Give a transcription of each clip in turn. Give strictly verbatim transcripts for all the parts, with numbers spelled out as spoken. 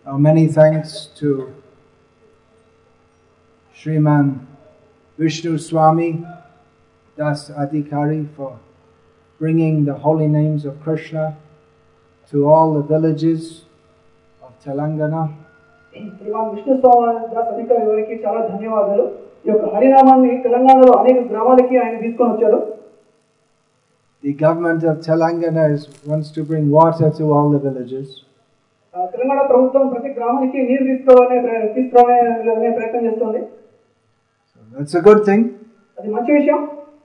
Our many thanks to Sriman Vishnu Swami Das Adhikari for bringing the holy names of Krishna to all the villages of Telangana. Shriman Vishnu స్వామి దాస్ అధికారి వారికి చాలా ధన్యవాదాలు. ఈ యొక్క హరినామాన్ని తెలంగాణలో అనేక గ్రామాలకి ఆయన తీసుకొని వచ్చారు. The government of Telangana is, wants to bring water to all the villages. Telangana ప్రభుత్వం ప్రతి గ్రామానికి నీరు తీసుకురావాలనే తీసుకురావాలనే ప్రయత్నం చేస్తుంది. That's a good thing. అది మంచి విషయం.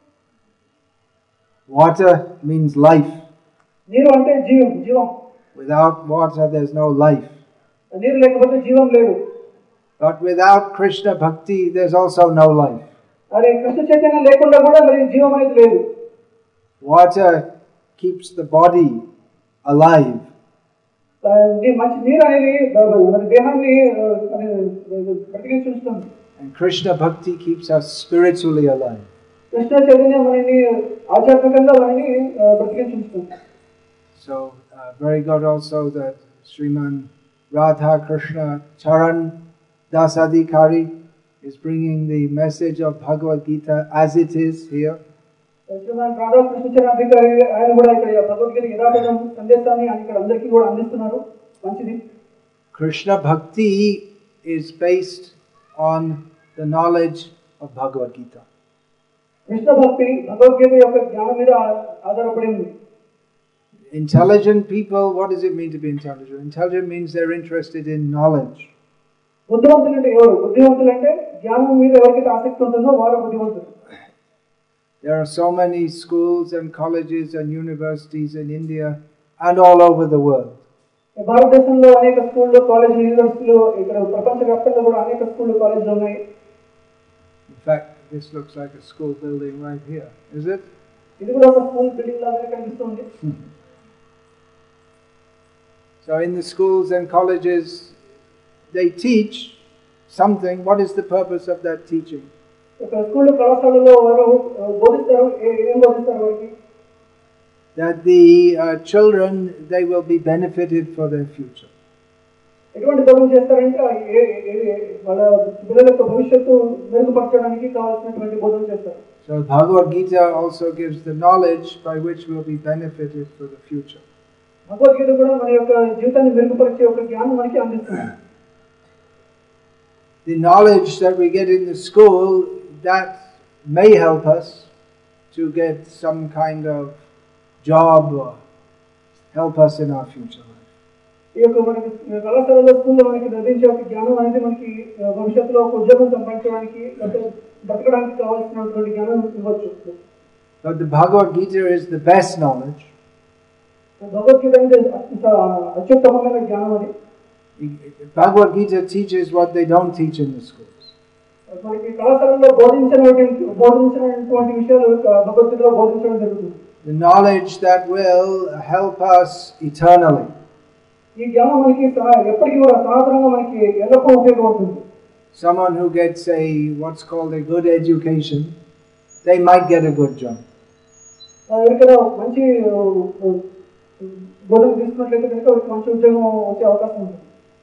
Water means life. నీరు అంటే జీవం, జీవం. Without water there's no life. నీరు లేకపోతే జీవం లేదు. But without Krishna bhakti there's also no life. అరే కృష్ణ చైతన్యం లేకుండా కూడా మరి జీవం అనేది లేదు. Water keeps the body alive. మంచి నీరు అనేది మన దేహాన్ని బ్రతికించుంటుంది. And Krishna bhakti keeps us spiritually alive. Krishna చైతన్యం మనని ఆధ్యాత్మికంగా మనని బ్రతికించుంటుంది. So uh, very good also that Sriman Radha Krishna Charan Das Adhikari is bringing the message of Bhagavad Gita as it is here. Shriman Radha Krishna Charan అధికారి ఆయన కూడా ఇక్కడ భగవద్గీత యథాతథం సందేశాన్ని ఆయన ఇక్కడ అందరికీ కూడా అందిస్తున్నారు. మంచిది. Krishna bhakti is based on the knowledge of Bhagavad Gita. Krishna భక్తి భగవద్గీత యొక్క జ్ఞానం మీద ఆధారపడి ఉంది. Intelligent people, what does it mean to be intelligent? Intelligent means they're interested in knowledge. బుద్ధివంతులు అంటే ఎవరు? బుద్ధివంతులు అంటే జ్ఞానం మీద ఎవరికైతే ఆసక్తి ఉంటుందో వారు బుద్ధివంతులు. There are so many schools and colleges and universities in India and all over the world. భారతదేశంలో అనేక స్కూళ్ళు, కాలేజీలు, యూనివర్సిటీలు, ఇక్కడ ప్రపంచవ్యాప్తంగా కూడా అనేక స్కూళ్ళు, కాలేజీలు ఉన్నాయి. In fact, this looks like a school building right here, is it? ఇది కూడా ఒక స్కూల్ బిల్డింగ్ లాగా కనిపిస్తుంది. So in the schools and colleges they teach something. What is the purpose of that teaching? ఒక స్కూల్ కళాశాలలో వారు బోధిస్తారు. ఏం బోధిస్తారు వారికి? That the uh, children, they will be benefited for their future. ఎటువంటి బోధన చేస్తారంటే వాళ్ళ పిల్లల యొక్క భవిష్యత్తు మెరుగుపరచడానికి కావాల్సినటువంటి బోధన చేస్తారు. So Bhagavad Gita also gives the knowledge by which we will be benefited for the future. Bhagavad Gita కూడా మన యొక్క జీవితాన్ని మెరుగుపరిచే ఒక జ్ఞానం మనకి అందిస్తుంది. The knowledge that we get in the school, that may help us to get some kind of job or help us in our future life. ఈ యొక్క మనకి కళాశాలలో స్కూల్లో మనకి లభించే ఒక జ్ఞానం అనేది మనకి భవిష్యత్తులో ఒక ఉద్యోగం సంపాదించడానికి లేకపోతే బ్రతకడానికి కావాల్సినటువంటి జ్ఞానం ఇవ్వచ్చు. But the Bhagavad Gita is the best knowledge. Bhagavad Gita అనేది అత్యుత్తమమైన జ్ఞానం అది. Bhagavad Gita teaches what they don't teach in the schools. మనకి కళాశాలలో బోధించినటువంటి బోధించినటువంటి విషయాలు భగవద్గీతలో బోధించడం జరుగుతుంది. The knowledge that will help us eternally. ఈ జ్ఞానం మనకి ఎప్పటికీ కూడా సనాతనంగా మనకి ఎల్లప్పుడూ ఉపయోగపడుతుంది. Someone who gets a what's called a good education, they might get a good job. ఎవరికైనా మంచి బోధన తీసుకున్నట్లయితే కనుక వారికి మంచి ఉద్యోగం వచ్చే అవకాశం ఉంటుంది.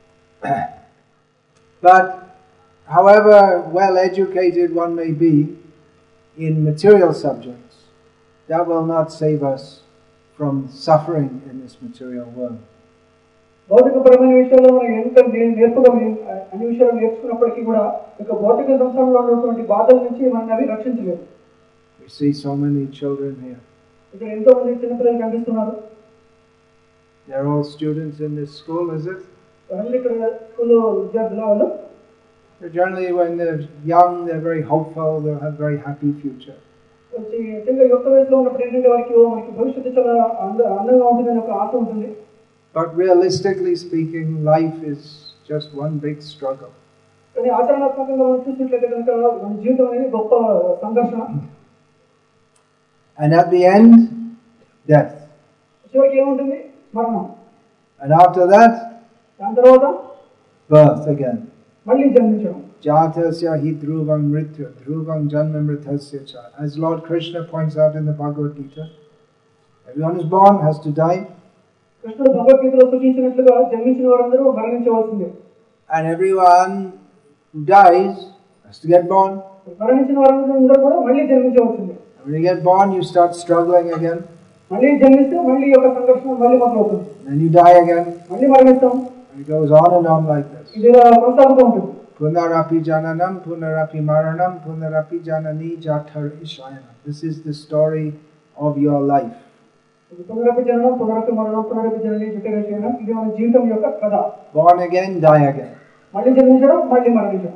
But however well educated one may be in material subjects, that will not save us from suffering in this material world. భౌతికపరమైన విషయాల్లో మనం ఎంత నేర్పుగా అన్ని విషయాలు నేర్చుకున్నప్పటికీ కూడా ఇక భౌతిక సంసారంలో ఉన్నటువంటి బాధల నుంచి మనం అవి రక్షించలేము. We see so many children here. ఇక్కడ ఎంతో మంది చిన్నపిల్లలు కనిపిస్తున్నారు. They are all students in this school, is it? ఇక్కడ స్కూల్లో విద్యార్థులు వాళ్ళు. Generally when they're young, they're very hopeful, they'll have a very happy future. చిన్న యుక్త వయసులో ఉన్నప్పుడు ఏంటంటే వారికి మనకి భవిష్యత్తు చాలా అందంగా ఉంటుందని ఒక ఆశ ఉంటుంది. But realistically speaking, life is just one big struggle. కానీ ఆచరణాత్మకంగా మనం చూసినట్లయితే కనుక మన జీవితం అనేది గొప్ప సంఘర్షణ. And at the end, death. చివరికి ఏముంటుంది? మరణం. And after that, దాని తర్వాత birth again. మళ్ళీ జన్మించడం. Jatasya hi dhruvam mrityu dhruvam janma mritasya cha. As Lord Krishna points out in the Bhagavad Gita, everyone is born has to die. కృష్ణుడు భగవద్గీతలో సూచించినట్లుగా జన్మించిన వారందరూ మరణించవలసిందే. And everyone who dies has to get born. మరణించిన వారందరూ కూడా మళ్ళీ జన్మించవలసిందే. When you get born, you start struggling again. మళ్ళీ జన్మిస్తే మళ్ళీ ఒక సంఘర్షణ మళ్ళీ మొదలవుతుంది. Then you die again. మళ్ళీ మరణిస్తాం. It goes on and on like this. ఇది కొనసాగుతూ ఉంటుంది. Punarapi jananam, punarapi maranam, punarapi janani jathari shayanam. This is the story of your life. పునరపి జననం, పునరపి మరణం, పునరపి జనని జఠరి shayanam. ఇది మన జీవితం యొక్క కథ. Born again, die again. మళ్ళీ జన్మించడం, మళ్ళీ మరణించడం.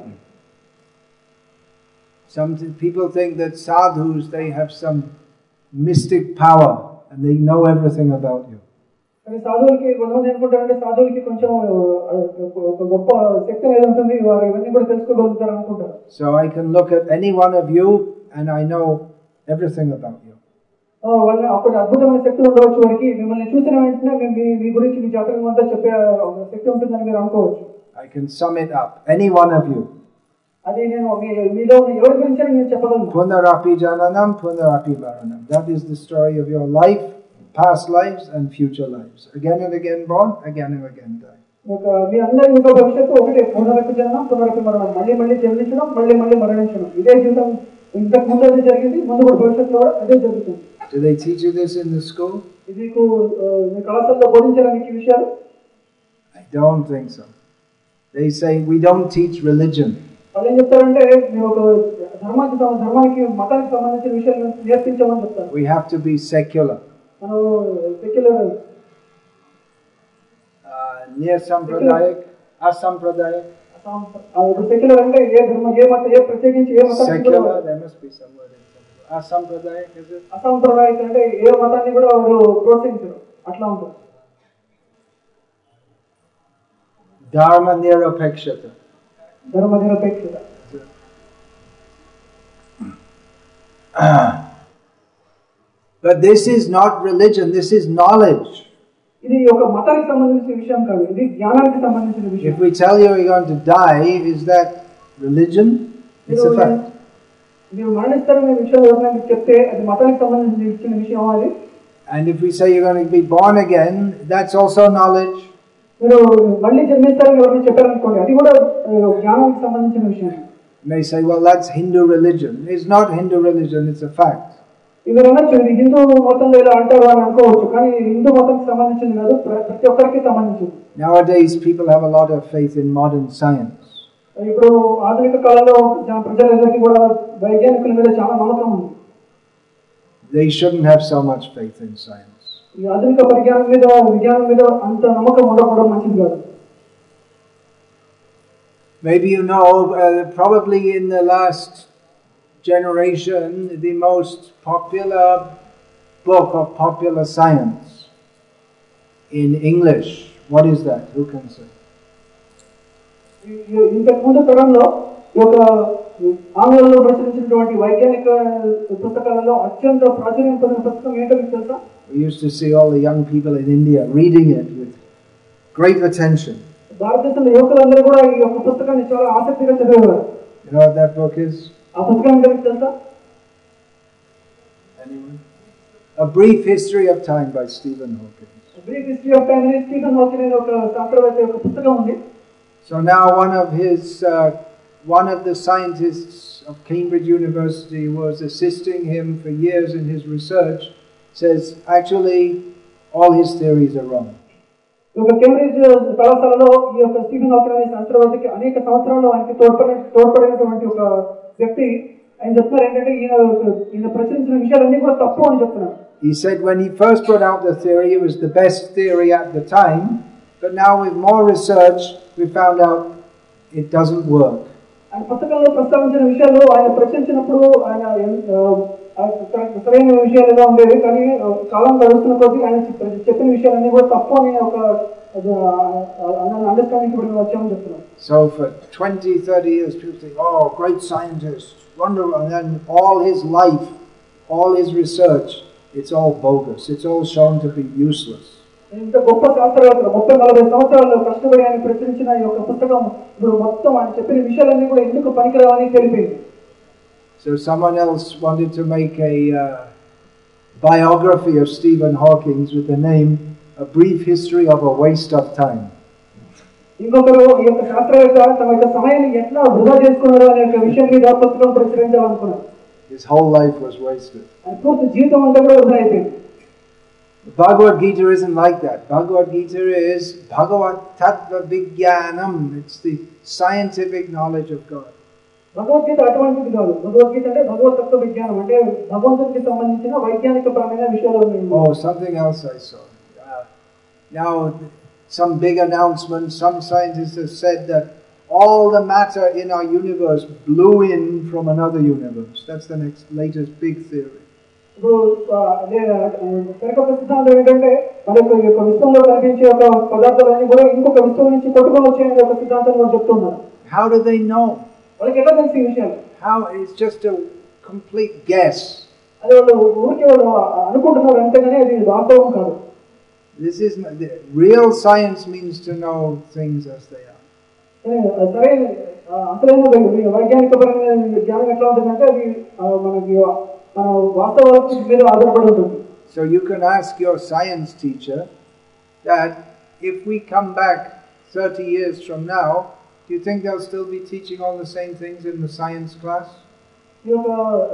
Some people think that sadhus, they have some mystic power and they know everything about you. కానీ సాధువులకి కొంతమంది అనుకుంటారంటే సాధువులకి కొంచెం ఒక గొప్ప శక్తి అనేది ఉంటుంది, వారు ఇవన్నీ కూడా తెలుసుకోగలుగుతారు అనుకుంటారు. So I can look at any one of you and I know everything about you. వాళ్ళ అప్పుడు అద్భుతమైన శక్తులు ఉండవచ్చు వారికి, మిమ్మల్ని చూసిన వెంటనే మీ మీ గురించి మీ జాతకం అంతా చెప్పే శక్తి ఉంటుందని మీరు అనుకోవచ్చు. I can sum it up. Any one of you. అది నేను మీలో ఎవరి గురించి నేను చెప్పగలను. Punarapi jananam, punarapi maranam. That is the story of your life, past lives and future lives. Again and again born, again and again die. ఒక మీ అందరి యొక్క భవిష్యత్తు ఒకటే, పునరపి జననం, పునరపి మరణం. మళ్ళీ మళ్ళీ జన్మించడం, మళ్ళీ మళ్ళీ మరణించడం. ఇదే జీవితం. ఇంతకు ముందు అది జరిగింది, ముందు కూడా భవిష్యత్తులో కూడా అదే జరుగుతుంది. Do they teach you this in the school? ఇది మీ కళాశాలలో బోధించడానికి ఈ విషయాలు? I don't think so. They say we don't teach religion. వాళ్ళు ఏం చెప్తారంటే మేము ఒక ధర్మానికి ధర్మానికి మతానికి సంబంధించిన విషయాలు నేర్పించమని చెప్తారు. We have to be secular. మనం secular near sampradayak, asampradayak. Secular అంటే ఏ ధర్మ ఏ మత ఏ ప్రత్యేకించి ఏ మతం secular, there must be some word in secular. Asampradayak, is it? అసాంప్రదాయక అంటే ఏ మతాన్ని కూడా వారు ప్రోత్సహించరు, అట్లా ఉంటుంది. Dharma nirapekshata. ధర్మ నిరపేక్షత. But this is not religion, this is knowledge. ఇది ఒక మతానికి సంబంధించిన విషయం కాదు, ఇది జ్ఞానానికి సంబంధించిన విషయం. If we tell you you're going to die, is that religion? It's a fact. మీరు మరణిస్తారనే విషయం ఎవరైనా మీకు చెప్తే అది మతానికి సంబంధించిన విషయం అది. And if we say you're going to be born again, that's also knowledge. మీరు మళ్ళీ జన్మిస్తారని ఎవరైనా చెప్పారనుకోండి, అది కూడా జ్ఞానానికి సంబంధించిన విషయం. They say, well, that's Hindu religion. It's not Hindu religion, it's a fact. ఇవరు అనొచ్చు ఇది హిందూ మతంలో ఇలా అంటారు అని అనుకోవచ్చు, కానీ హిందూ మతానికి సంబంధించింది కాదు, ప్రతి ఒక్కరికి సంబంధించింది. Nowadays people have a lot of faith in modern science. ఇప్పుడు ఆధునిక కాలంలో ప్రజలందరికీ కూడా వైజ్ఞానికుల మీద చాలా నమ్మకం ఉంది. They shouldn't have so much faith in science. ఈ ఆధునిక పరిజ్ఞానం మీద విజ్ఞానం మీద అంత నమ్మకం ఉండకపోవడం మంచిది కాదు. Maybe you know, uh, probably in the last generation, the most popular book of popular science in English. What is that? Who can say? ఇంతకు ముందు తరంలో ఒక ఆంగ్లంలో ప్రచురించినటువంటి వైజ్ఞానిక పుస్తకాలలో అత్యంత ప్రాచుర్యం పొందిన పుస్తకం ఏంటో మీకు తెలుసా? We used to see all the young people in India reading it with great attention. భారతదేశంలో యువకులందరూ కూడా ఈ యొక్క పుస్తకాన్ని చాలా ఆసక్తిగా చదివేవారు. You know what that book is? ఆ పుస్తకం మీకు తెలుసా? Anyone? A Brief History of Time by Stephen Hawking. A Brief History of Time అనేది స్టీఫెన్ హాకింగ్ అనే ఒక శాస్త్రవేత్త యొక్క పుస్తకం ఉంది. So now one of his, uh, one of the scientists of Cambridge University who was assisting him for years in his research says actually all his theories are wrong. ఒక Cambridge కళాశాలలో ఈ యొక్క స్టీఫెన్ హాకింగ్ అనే శాస్త్రవేత్తకి అనేక సంవత్సరాలు ఆయనకి తోడ్పడి తోడ్పడినటువంటి ఒక వ్యక్తి ఆయన చెప్తున్నారు ఏంటంటే ఈయన ఈయన ప్రచురించిన విషయాలన్నీ కూడా తప్పు అని చెప్తున్నారు. He said when he first put out the theory it was the best theory at the time, but now with more research we found out it doesn't work. ఆయన పుస్తకంలో ప్రస్తావించిన విషయాలు ఆయన ప్రచురించినప్పుడు ఆయన సరైన విషయాలుగా ఉండేవి, కానీ కాలం గడుస్తున్న కొద్దీ ఆయన చెప్పిన విషయాలన్నీ కూడా తప్పు అని ఒక అండర్స్టాండింగ్ ఇప్పుడు వచ్చామని చెప్తున్నారు. So for twenty, thirty years people think, oh, great scientist, wonderful, and then all his life, all his research, it's all bogus, it's all shown to be useless. ఇంత గొప్ప శాస్త్రవేత్తలు ముప్పై నలభై సంవత్సరాలు కష్టపడి ఆయన ప్రచురించిన ఈ యొక్క పుస్తకం ఇప్పుడు మొత్తం ఆయన చెప్పిన విషయాలన్నీ కూడా ఎందుకు పనికిరావని తెలిపింది. So someone else wanted to make a uh, biography of Stephen Hawking with the name a brief history of a waste of time. ఇంకొకరు ఈ యొక్క శాస్త్రవేత్త తమ యొక్క సమయాన్ని ఎట్లా వృధా చేసుకున్నారు అనే యొక్క విషయం మీద పుస్తకం ప్రచురించాలనుకున్నారు. His whole life was wasted. ఆయన పూర్తి జీవితం అంతా కూడా వృధా అయిపోయింది. Bhagavad Gita isn't like that. Bhagavad Gita is Bhagavad Tattva Vijnanam. It's the scientific knowledge of God. Bhagavad Gita అటువంటిది కాదు. భగవద్గీత అంటే భగవత్ తత్వ విజ్ఞానం, అంటే భగవంతుడికి సంబంధించిన వైజ్ఞానిక పరమైన విషయాలు ఉన్నాయి. Oh, something else I saw. Uh, now, some big announcement. Some scientists have said that all the matter in our universe blew in from another universe. That's the next latest big theory. ఇప్పుడు అదే కనుక సిద్ధాంతం ఏంటంటే మన యొక్క విశ్వంలో కనిపించే ఒక పదార్థాలన్నీ కూడా ఇంకొక విశ్వం నుంచి కొట్టుకొని వచ్చాయని ఒక సిద్ధాంతం కూడా చెప్తున్నారు. How do they know? వాళ్ళకి ఎలా తెలిసి ఈ విషయాలు? How? It's just a complete guess. అదే వాళ్ళు ఊరికే వాళ్ళు అనుకుంటున్నారు అంతేగాని అది వాస్తవం కాదు. This is the real science means to know things as they are. సరే, అసలైన వైజ్ఞానిక పరమైన జ్ఞానం ఎట్లా ఉంటుందంటే అది మనకి మన వాస్తవాల మీద ఆధారపడి ఉంటుంది. So you can ask your science teacher that if we come back thirty years from now, do you think they'll still be teaching all the same things in the science class? ఈ యొక్క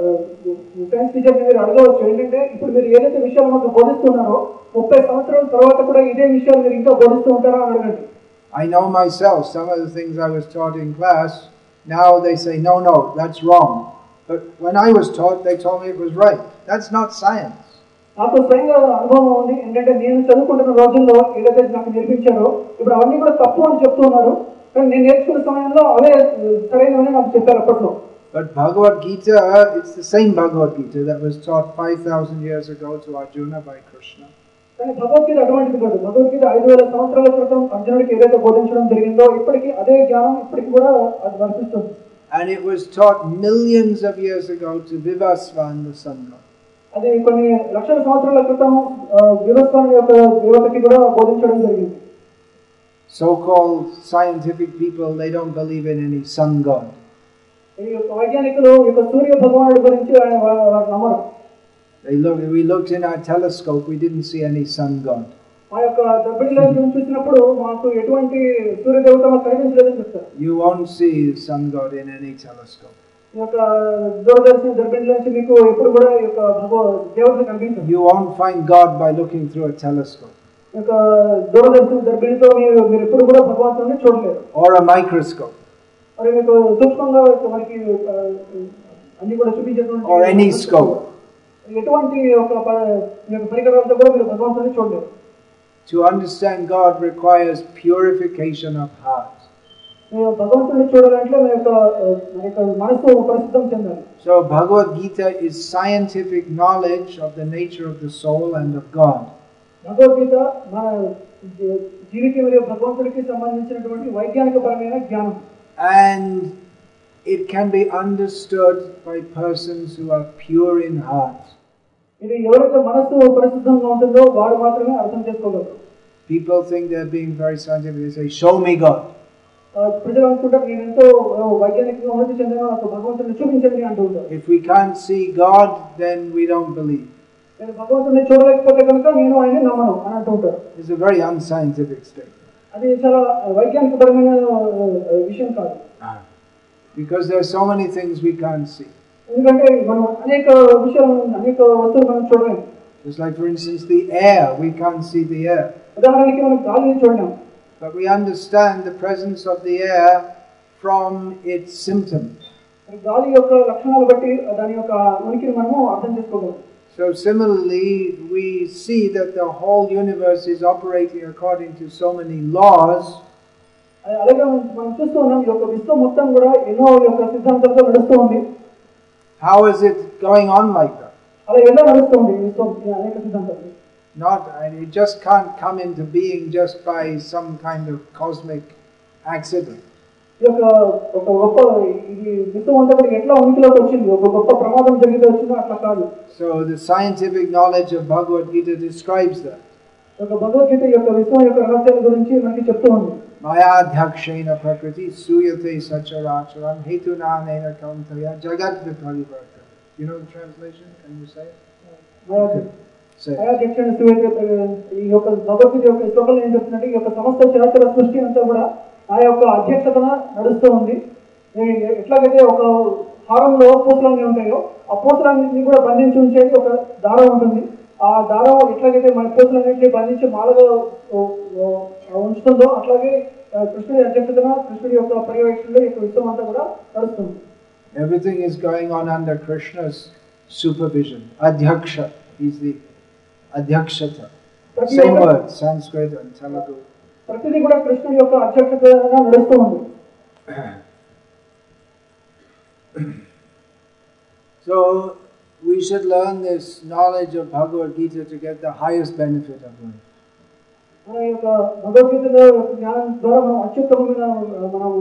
science teacher మీరు అడగవచ్చు ఏంటంటే ఇప్పుడు మీరు ఏదైతే విషయాలు మాకు బోధిస్తున్నారో ముప్పై సంవత్సరాల తర్వాత కూడా ఇదే విషయాలు మీరు ఇంకా బోధిస్తూ ఉంటారా అని అడగండి. I know myself, some of the things I was taught in class, now they say, no, no, that's wrong. But when I was taught, they told me it was right. That's not science. నాకు స్వయంగా అనుభవం ఉంది ఏంటంటే నేను చదువుకుంటున్న రోజుల్లో ఏదైతే నాకు నేర్పించారో ఇప్పుడు అవన్నీ కూడా తప్పు అని చెప్తున్నారు, కానీ నేను నేర్చుకున్న సమయంలో అవే సరైనవని నాకు చెప్పారు అప్పట్లో. But Bhagavad Gita, it's the same Bhagavad Gita that was taught five thousand years ago to Arjuna by Krishna. కానీ భగవద్గీత అటువంటిది కాదు. భగవద్గీత ఐదు వేల సంవత్సరాల క్రితం అర్జునుడికి ఏదైతే బోధించడం జరిగిందో ఇప్పటికీ అదే జ్ఞానం ఇప్పటికి కూడా అది వర్తిస్తుంది. And it was taught millions of years ago to Vivasvan, the sun god. అది కొన్ని లక్షల సంవత్సరాల క్రితం వివస్వాన్ యొక్క దేవతకి కూడా బోధించడం జరిగింది. So-called scientific people, they don't believe in any sun god. ఈ యొక్క వైజ్ఞానికులు ఈ యొక్క సూర్య భగవానుడి గురించి వారు నమ్మరు. They look, we looked in our telescope, we didn't see any sun god. మా యొక్క దర్బిణిలో చూసినప్పుడు మాకు ఎటువంటి సూర్య దేవత మాకు కనిపించలేదని చెప్తారు. You won't see sun god in any telescope. ఈ యొక్క దూరదర్శన దర్బిణిలో నుంచి మీకు ఎప్పుడు కూడా ఈ యొక్క భగవ దేవత కనిపించదు. You won't find God by looking through a telescope. ఈ యొక్క దూరదర్శన దర్బిణితో మీరు మీరు ఎప్పుడు కూడా భగవంతుడిని చూడలేరు. Or a microscope. మరి మీకు సూక్ష్మంగా మనకి అన్ని కూడా చూపించేటువంటి Or any scope. ఎటువంటి ఒక పరికరాలతో కూడా మీరు భగవంతుడిని చూడలేరు. To understand God requires purification of heart. మీరు భగవంతుడిని చూడాలంటే మన యొక్క మన యొక్క మనసు పరిశుద్ధం చెందాలి. So Bhagavad Gita is scientific knowledge of the nature of the soul and of God. Bhagavad Gita మన జీవికి మరియు భగవంతుడికి సంబంధించినటువంటి వైజ్ఞానిక పరమైన జ్ఞానం. And it can be understood by persons who are pure in heart. ఇది ఎవరైతే మనసు పరిశుద్ధంగా ఉంటుందో వారు మాత్రమే అర్థం చేసుకోగలరు. People think they're being very scientific. They say, "Show me God." ప్రజలు అనుకుంటారు నేను ఎంతో వైజ్ఞానికంగా ఉన్నతి చెందాను, నాకు భగవంతుడిని చూపించండి అంటూ ఉంటారు. If we can't see God, then we don't believe. నేను భగవంతుడిని చూడలేకపోతే కనుక నేను ఆయన్ని నమ్మను అని అంటూ ఉంటారు. It's a very unscientific statement. అది చాలా వైజ్ఞానిక పరమైన విషయం కాదు. Because there are so many things we can't see. ఎందుకంటే మనం అనేక విషయాలు అనేక వస్తువులు మనం చూడలేము. Just like for instance the air, we can't see the air. ఉదాహరణకి మనం గాలిని చూడలేము. But we understand the presence of the air from its symptoms. గాలి యొక్క లక్షణాలు బట్టి దాని యొక్క ఉనికిని మనము అర్థం చేసుకోగలం. So similarly, we see that the whole universe is operating according to so many laws. అలాగే మనం చూస్తూ ఉన్నాం ఈ యొక్క విశ్వం మొత్తం కూడా ఎన్నో యొక్క సిద్ధాంతాలతో నడుస్తూ ఉంది. How is it going on like that? అలా ఎలా నడుస్తుంది విశ్వం అనేక సిద్ధాంతాలు? Not, it just can't come into being just by some kind of cosmic accident. ఈ యొక్క ఒక గొప్ప ఇది విశ్వం అంతా కూడా ఎట్లా ఉనికిలోకి వచ్చింది, ఒక గొప్ప ప్రమాదం జరిగితే వచ్చిందో అట్లా కాదు. So the scientific knowledge of Bhagavad Gita describes that. ఒక భగవద్గీత యొక్క విశ్వం యొక్క రహస్యాల గురించి మనకి చెప్తూ ఉంది. Mayadhyakshena prakriti suyate sacharacharam hetunanena kauntaya jagat viparivartana. You know the translation? Can you say it? Okay. Say. అధ్యక్షుడు సువేంద్ర ఈ యొక్క భగవద్గీత యొక్క శ్లోకంలో ఏం చెప్తుందంటే ఈ యొక్క సమస్త చరాచర సృష్టి అంతా కూడా ఆ యొక్క అధ్యక్షతన నడుస్తూ ఉంది. ఎట్లాగైతే ఒక హారంలో పూసలన్నీ ఉంటాయో ఆ పూసలన్నింటినీ కూడా బంధించి ఉంచేది ఒక దారం ఉంటుంది. ఆ దారం ఎట్లాగైతే మన పూసలన్నింటినీ బంధించి మాలగా ఉంచుతుందో అట్లాగే కృష్ణుడి అధ్యక్షతన కృష్ణుడి యొక్క పర్యవేక్షణలో ఈ యొక్క విశ్వం అంతా కూడా నడుస్తుంది. Everything is going on under Krishna's supervision. Adhyaksha is the adhyakshata. Same word, Sanskrit and Telugu. ప్రతిదీ కూడా కృష్ణుడి యొక్క అధ్యక్షతన నడుస్తూ ఉంది. So we should learn this knowledge of Bhagavad Gita to get the highest benefit of life. మన యొక్క భగవద్గీతలో జ్ఞానం ద్వారా మనం అత్యుత్తమమైన మనం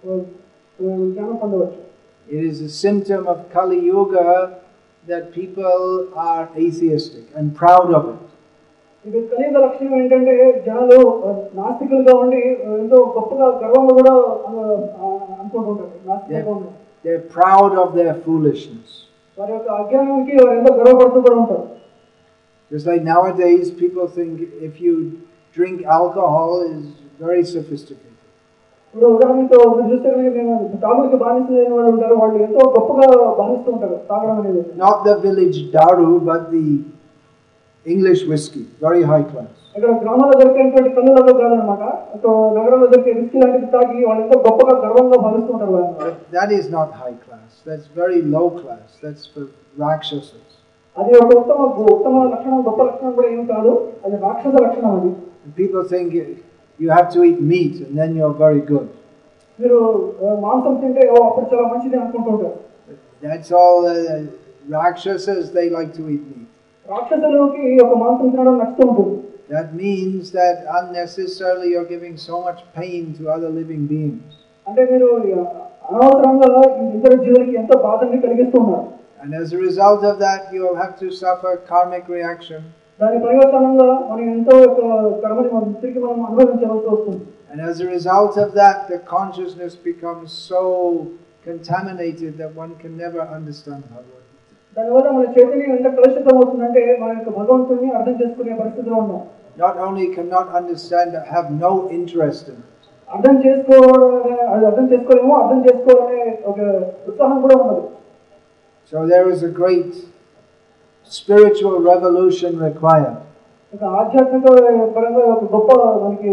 జ్ఞానం పొందవచ్చు. It is a symptom of Kali Yuga that people are atheistic and proud of it. ఇది కలియుగ లక్షణం ఏంటంటే జనాలు నాస్తికులుగా ఉండి ఎంతో గొప్పగా గర్వంగా కూడా అనుకుంటుంటారు. నాస్తికంగా ఉంటారు. They're proud of their foolishness. వారి యొక్క అజ్ఞానానికి వారు ఎంతో గర్వపడుతూ కూడా ఉంటారు. Just like nowadays, people think if you drink alcohol is very sophisticated. ఇప్పుడు ఉదాహరణతో చూస్తే మేము తాగుడికి బానిసలైన వాళ్ళు ఉంటారు. వాళ్ళు ఎంతో గొప్పగా భావిస్తూ ఉంటారు తాగడం అనేది. Not the village daru, but the English whiskey, very high class. ఇక్కడ గ్రామాల్లో దొరికేటువంటి కళ్ళులలో కాదనమాట. నగరంలో దొరికే విస్కీ లాంటిది తాగి వాళ్ళు ఎంతో గొప్పగా గర్వంగా భావిస్తూ ఉంటారు. That is not high class. That's very low class. That's for rakshasas. అది ఒక ఉత్తమ ఉత్తమ లక్షణం, గొప్ప లక్షణం కూడా ఏం కాదు. అది రాక్షస లక్షణం అది. People think you have to eat meat and then you're very good. మీరు మాంసం తింటే అప్పుడు చాలా మంచిది అనుకుంటూ ఉంటారు. That's all uh, rakshasas, they like to eat meat. రాక్షసులకి ఒక మాంసం తినడం నచ్చుతూ ఉంటుంది. That means that unnecessarily you're giving so much pain to other living beings. అంటే మీరు అనవసరంగా ఇతర జీవులకి ఎంతో బాధని కలిగిస్తూ ఉన్నారు. And as a result of that you will have to suffer karmic reaction. దాని పరివర్తనంగా మనం ఎంతో కర్మని మనం తిరిగి మనం అనుభవించవలసి వస్తుంది. And as a result of that the consciousness becomes so contaminated that one can never understand Bhagavad Gita. దానివల్ల మన చైతన్యం ఎంత కలుషితం అవుతుందంటే మన యొక్క భగవంతుడిని అర్థం చేసుకునే పరిస్థితిలో ఉన్నాం. Not only cannot understand, have no interest in it. అర్థం చేసుకోవడం అర్థం చేసుకోలేమో అర్థం చేసుకోవాలనే ఒక ఉత్సాహం కూడా ఉన్నది. So there is a great spiritual revolution required. ఒక ఆధ్యాత్మిక పరంగా ఒక గొప్ప మనకి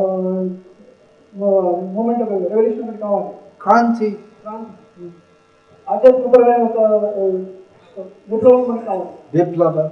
మూమెంట్ ఒక రెవల్యూషన్ కావాలి. Kranti. ఆధ్యాత్మిక పరమైన ఒక విప్లవం మనకి కావాలి. Viplava.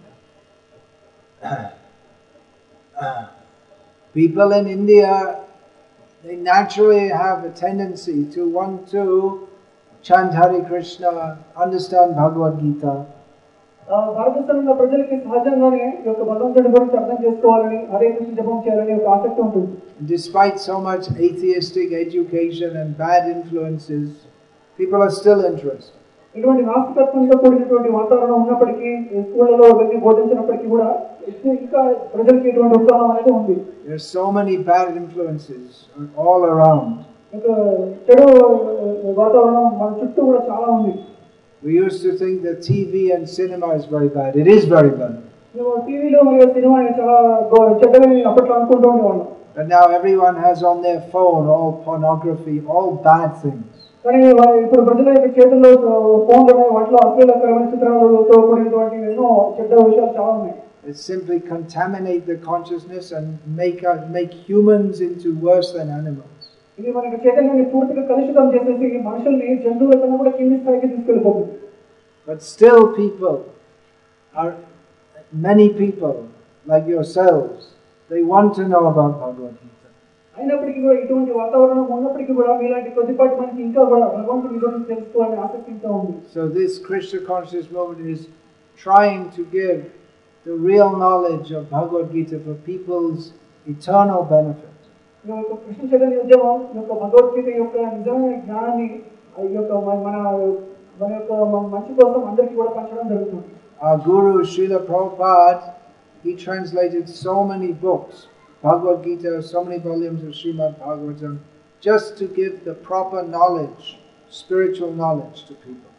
People in India, they naturally have a tendency to want to chant Hare Krishna, understand Bhagavad Gita. భారతదేశంలో ప్రజలకి సహజంగానే ఈ యొక్క భగవంతుడి గురించి అర్థం చేసుకోవాలని హరే కృష్ణ జపం చేయాలని ఒక ఆసక్తి ఉంటుంది. Despite so much atheistic education and bad influences, people are still interested. ఇటువంటి నాస్తికత్వంతో కూడినటువంటి వాతావరణం ఉన్నప్పటికీ స్కూళ్ళలో వెళ్ళి బోధించినప్పటికీ కూడా ఇంకా ప్రజలకి ఇటువంటి ఉత్సాహం అనేది ఉంది. There are so many bad influences all around. ఇంకా చెడు వాతావరణం మన చుట్టూ కూడా చాలా ఉంది. We used to think that T V and cinema is very bad. It is very bad. మేము టీవీలో మరియు సినిమా చాలా చెడ్డని అప్పట్లో అనుకుంటూ ఉండేవాళ్ళం. But now everyone has on their phone all pornography, all bad things. కానీ ఇప్పుడు ప్రజల యొక్క చేతుల్లో ఫోన్లు ఉన్నాయి, వాటిలో అశ్లీలకరమైన చిత్రాలతో కూడినటువంటి ఎన్నో చెడ్డ విషయాలు చాలా ఉన్నాయి. It simply contaminate the consciousness and make us, make humans into worse than animals. ఇది మనకి చైతన్యాన్ని పూర్తిగా కలుషితం చేసేసి మనుషుల్ని జంతువుల కన్నా కూడా కింది స్థాయికి తీసుకెళ్ళిపోతుంది. But still people are, many people like yourselves, they want to know about Bhagavad Gita. అయినప్పటికీ కూడా ఇటువంటి వాతావరణం ఉన్నప్పటికీ కూడా మీలాంటి కొద్దిపాటి మనకి ఇంకా కూడా భగవంతుడి గురించి తెలుసుకోవాలని ఆసక్తి ఇంకా ఉంది. So this Krishna conscious movement is trying to give the real knowledge of Bhagavad Gita for people's eternal benefit. ఈ యొక్క కృష్ణ చైతన్య ఉద్యమం ఈ యొక్క భగవద్గీత యొక్క నిజమైన జ్ఞానాన్ని ఈ యొక్క మన మన యొక్క మంచి కోసం అందరికీ కూడా పంచడం జరుగుతుంది. Our Guru Srila Prabhupada, he translated so many books, Bhagavad Gita, so many volumes of Srimad Bhagavatam, just to give the proper knowledge, spiritual knowledge to people.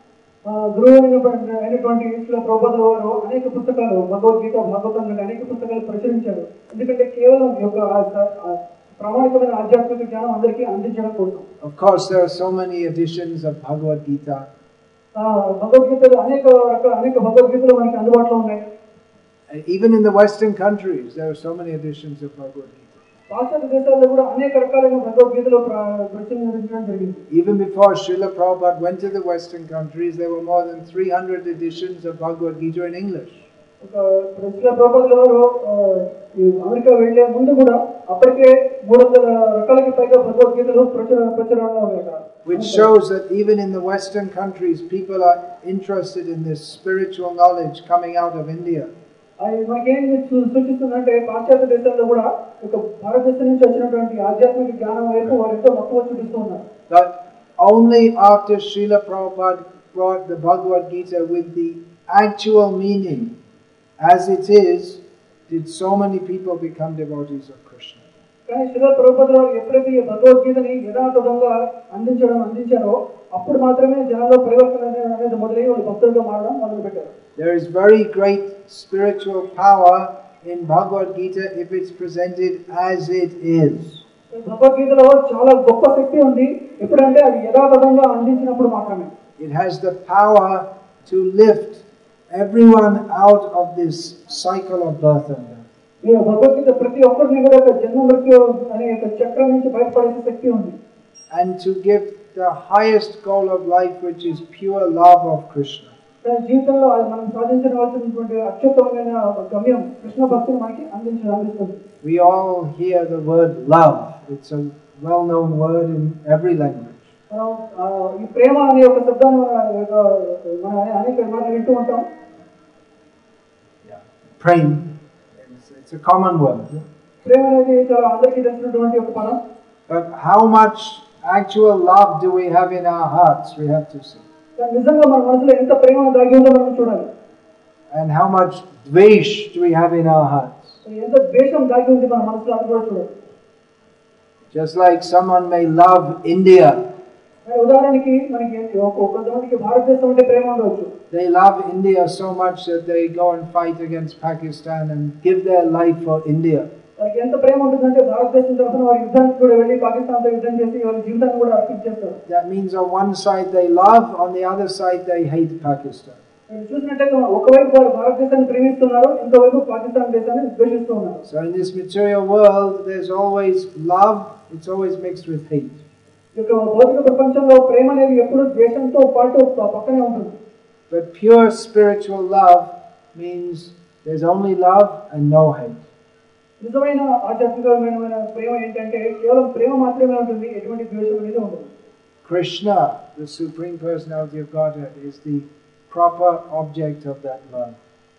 గురువు అయినటువంటి శ్రీల ప్రభుపాదుల వారు అనేక పుస్తకాలు భగవద్గీత భాగవతం లాంటి అనేక పుస్తకాలు ప్రచురించారు. ఎందుకంటే కేవలం ఈ యొక్క ప్రామాణికమైన ఆధ్యాత్మిక జ్ఞానం అందరికీ అందించడం కోసం. Of course, there are so many editions of Bhagavad Gita. భగవద్గీతలు అనేక రకాల అనేక భగవద్గీతలు మనకి అందుబాటులో ఉన్నాయి. Even in the Western countries, there are so many editions of Bhagavad Gita. పాశ్చాత్య దేశాల్లో కూడా అనేక రకాలైన భగవద్గీతలు ప్రచురించడం జరిగింది. Even before Srila Prabhupada went to the Western countries, there were more than three hundred editions of Bhagavad Gita in English. Srila ప్రభుపాదుల వారు America వెళ్లే ముందు కూడా అప్పటికే మూడు వందల రకాలకి పైగా భగవద్గీతలు ప్రచుర ప్రచురణలో ఉన్నాయి. Which shows that even in the Western countries, people are interested in this spiritual knowledge coming out of India. మనకేం సూచిస్తుందంటే పాశ్చాత్య దేశాల్లో కూడా ఒక భారతదేశం నుంచి వచ్చినటువంటి ఆధ్యాత్మిక జ్ఞానం వైపు వారు ఎంతో మక్కువ చూపిస్తూ ఉన్నారు. But only after Srila Prabhupada brought the Bhagavad Gita with the actual meaning as it is, did so many people become devotees of Krishna. కానీ శ్రీల ప్రభుపాదుల వారు ఎప్పుడైతే ఈ భగవద్గీతని యథాతథంగా అందించడం అందించారో అప్పుడు మాత్రమే జనాల్లో పరివర్తన అనేది మొదలై వాళ్ళు భక్తులుగా మారడం మొదలుపెట్టారు. There is very great spiritual power in Bhagavad Gita if it's presented as it is. భగవద్గీతలో చాలా గొప్ప శక్తి ఉంది ఎప్పుడంటే అది యథాతథంగా అందించినప్పుడు మాత్రమే. It has the power to lift everyone out of this cycle of birth and death. ఈ భగవద్గీత ప్రతి ఒక్కరిని కూడా ఒక జన్మ మృత్యు అనే ఒక చక్రం నుంచి బయటపడే శక్తి ఉంది. And to give the highest goal of life, which is pure love of Krishna. జీవితంలో మనం సాధించవలసినటువంటి అత్యుత్తమమైన గమ్యం కృష్ణ భక్తులు మనకి అందించడం అందిస్తుంది. We all hear the word love. It's a well-known word in every language. ఈ ప్రేమ అనే ఒక శబ్దాన్ని మనం అనేక మార్లు వింటూ ఉంటాం. Prem, it's, it's a common word. ప్రేమ అనేది చాలా అందరికీ తెలిసినటువంటి ఒక పదం. But how much actual love do we have in our hearts? We have to see. నిజంగా మన మనసులో ఎంత ప్రేమ దాగి ఉందో మనం చూడాలి. And how much dvesh do we have in our hearts? ఎంత ద్వేషం దాగి ఉంది మన మనసులో అది కూడా చూడాలి. Just like someone may love India. ఉదాహరణకి మనకి కొంతమందికి భారతదేశం అంటే ప్రేమ ఉండవచ్చు. They love India so much that they go and fight against Pakistan and give their life for India. వాళ్ళకి ఎంత ప్రేమ ఉంటుందంటే భారతదేశం తరఫున వారి యుద్ధానికి కూడా వెళ్ళి పాకిస్తాన్తో యుద్ధం చేసి వాళ్ళ జీవితాన్ని కూడా అర్పించేస్తారు. That means on one side they love, on the other side they hate Pakistan. చూసినట్టయితే ఒకవైపు వారు భారతదేశాన్ని ప్రేమిస్తున్నారు, ఇంకోవైపు పాకిస్తాన్ దేశాన్ని ద్వేషిస్తున్నారు. So in this material world there's always love, it's always mixed with hate. ఈ యొక్క భౌతిక ప్రపంచంలో ప్రేమ అనేది ఎప్పుడూ ద్వేషంతో పాటు పక్కనే ఉంటుంది. But pure spiritual love means there's only love and no hate. నిజమైన ఆధ్యాత్మికమైన ప్రేమ ఏంటంటే కేవలం ప్రేమ మాత్రమే ఉంటుంది, ఎటువంటి ద్వేషం అనేది ఉండదు. Krishna, the Supreme Personality of Godhead, is the proper object of that love.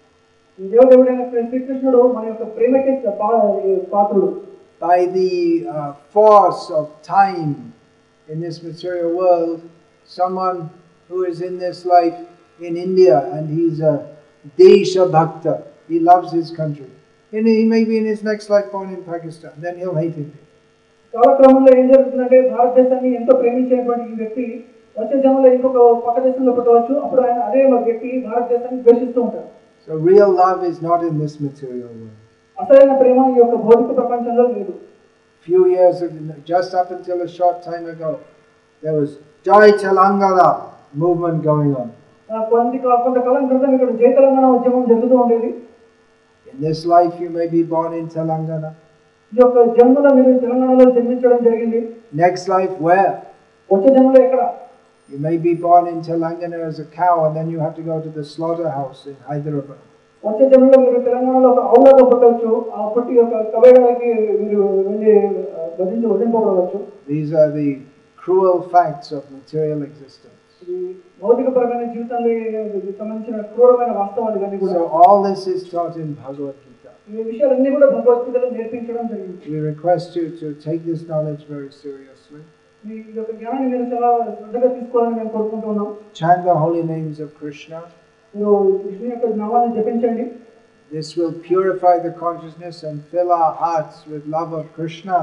దేవుడైన శ్రీకృష్ణుడు మన యొక్క ప్రేమకి పాత్రుడు. By the uh, force of time in this material world, someone who is in this life in India and he's a Desha Bhakta, he loves his country. And he may be in his next life born in Pakistan, then he'll hate it. కాలక్రమంలో ఏం జరుగుతుందంటే భారతదేశాన్ని ఎంతో ప్రేమించేటువంటి ఈ వ్యక్తి వచ్చే జన్మలో ఇంకొక పక్క దేశంలో పుట్టవచ్చు, అప్పుడు ఆయన అదే వ్యక్తి భారతదేశాన్ని ద్వేషిస్తూ ఉంటారు. So real love is not in this material world. అసలైన ప్రేమ ఈ యొక్క భౌతిక ప్రపంచంలో లేదు. Few years ago, just up until a short time ago, there was Jai Telangana movement going on. కొంత కొంతకాలం క్రితం ఇక్కడ జై తెలంగాణ ఉద్యమం జరుగుతూ ఉండేది. In this life you may be born in Telangana. ఈ యొక్క జన్మలో మీరు తెలంగాణలో జన్మించడం జరిగింది. Next life where? వచ్చే జన్మలో ఎక్కడ? You may be born in Telangana as a cow and then you have to go to the slaughterhouse in Hyderabad. వచ్చే జన్మలో మీరు తెలంగాణలో ఒక ఆవులాగా పుట్టవచ్చు, ఆ పుట్టి యొక్క కబేళాకి మీరు వెళ్ళి గదించి వదిలిపోవచ్చు. These are the cruel facts of material existence. భౌతిక పరమైన జీవితానికి సంబంధించిన క్రూరమైన వాస్తవాలు ఇవన్నీ కూడా. So all this is taught in Bhagavad Gita. ఈ విషయాలన్నీ కూడా భగవద్గీతలో నేర్పించడం జరిగింది. We request you to take this knowledge very seriously. మీ యొక్క జ్ఞానాన్ని మీరు చాలా శ్రద్ధగా తీసుకోవాలని మేము కోరుకుంటున్నాం. Chant the holy names of Krishna. మీరు కృష్ణుని యొక్క నామాన్ని జపించండి. This will purify the consciousness and fill our hearts with love of Krishna.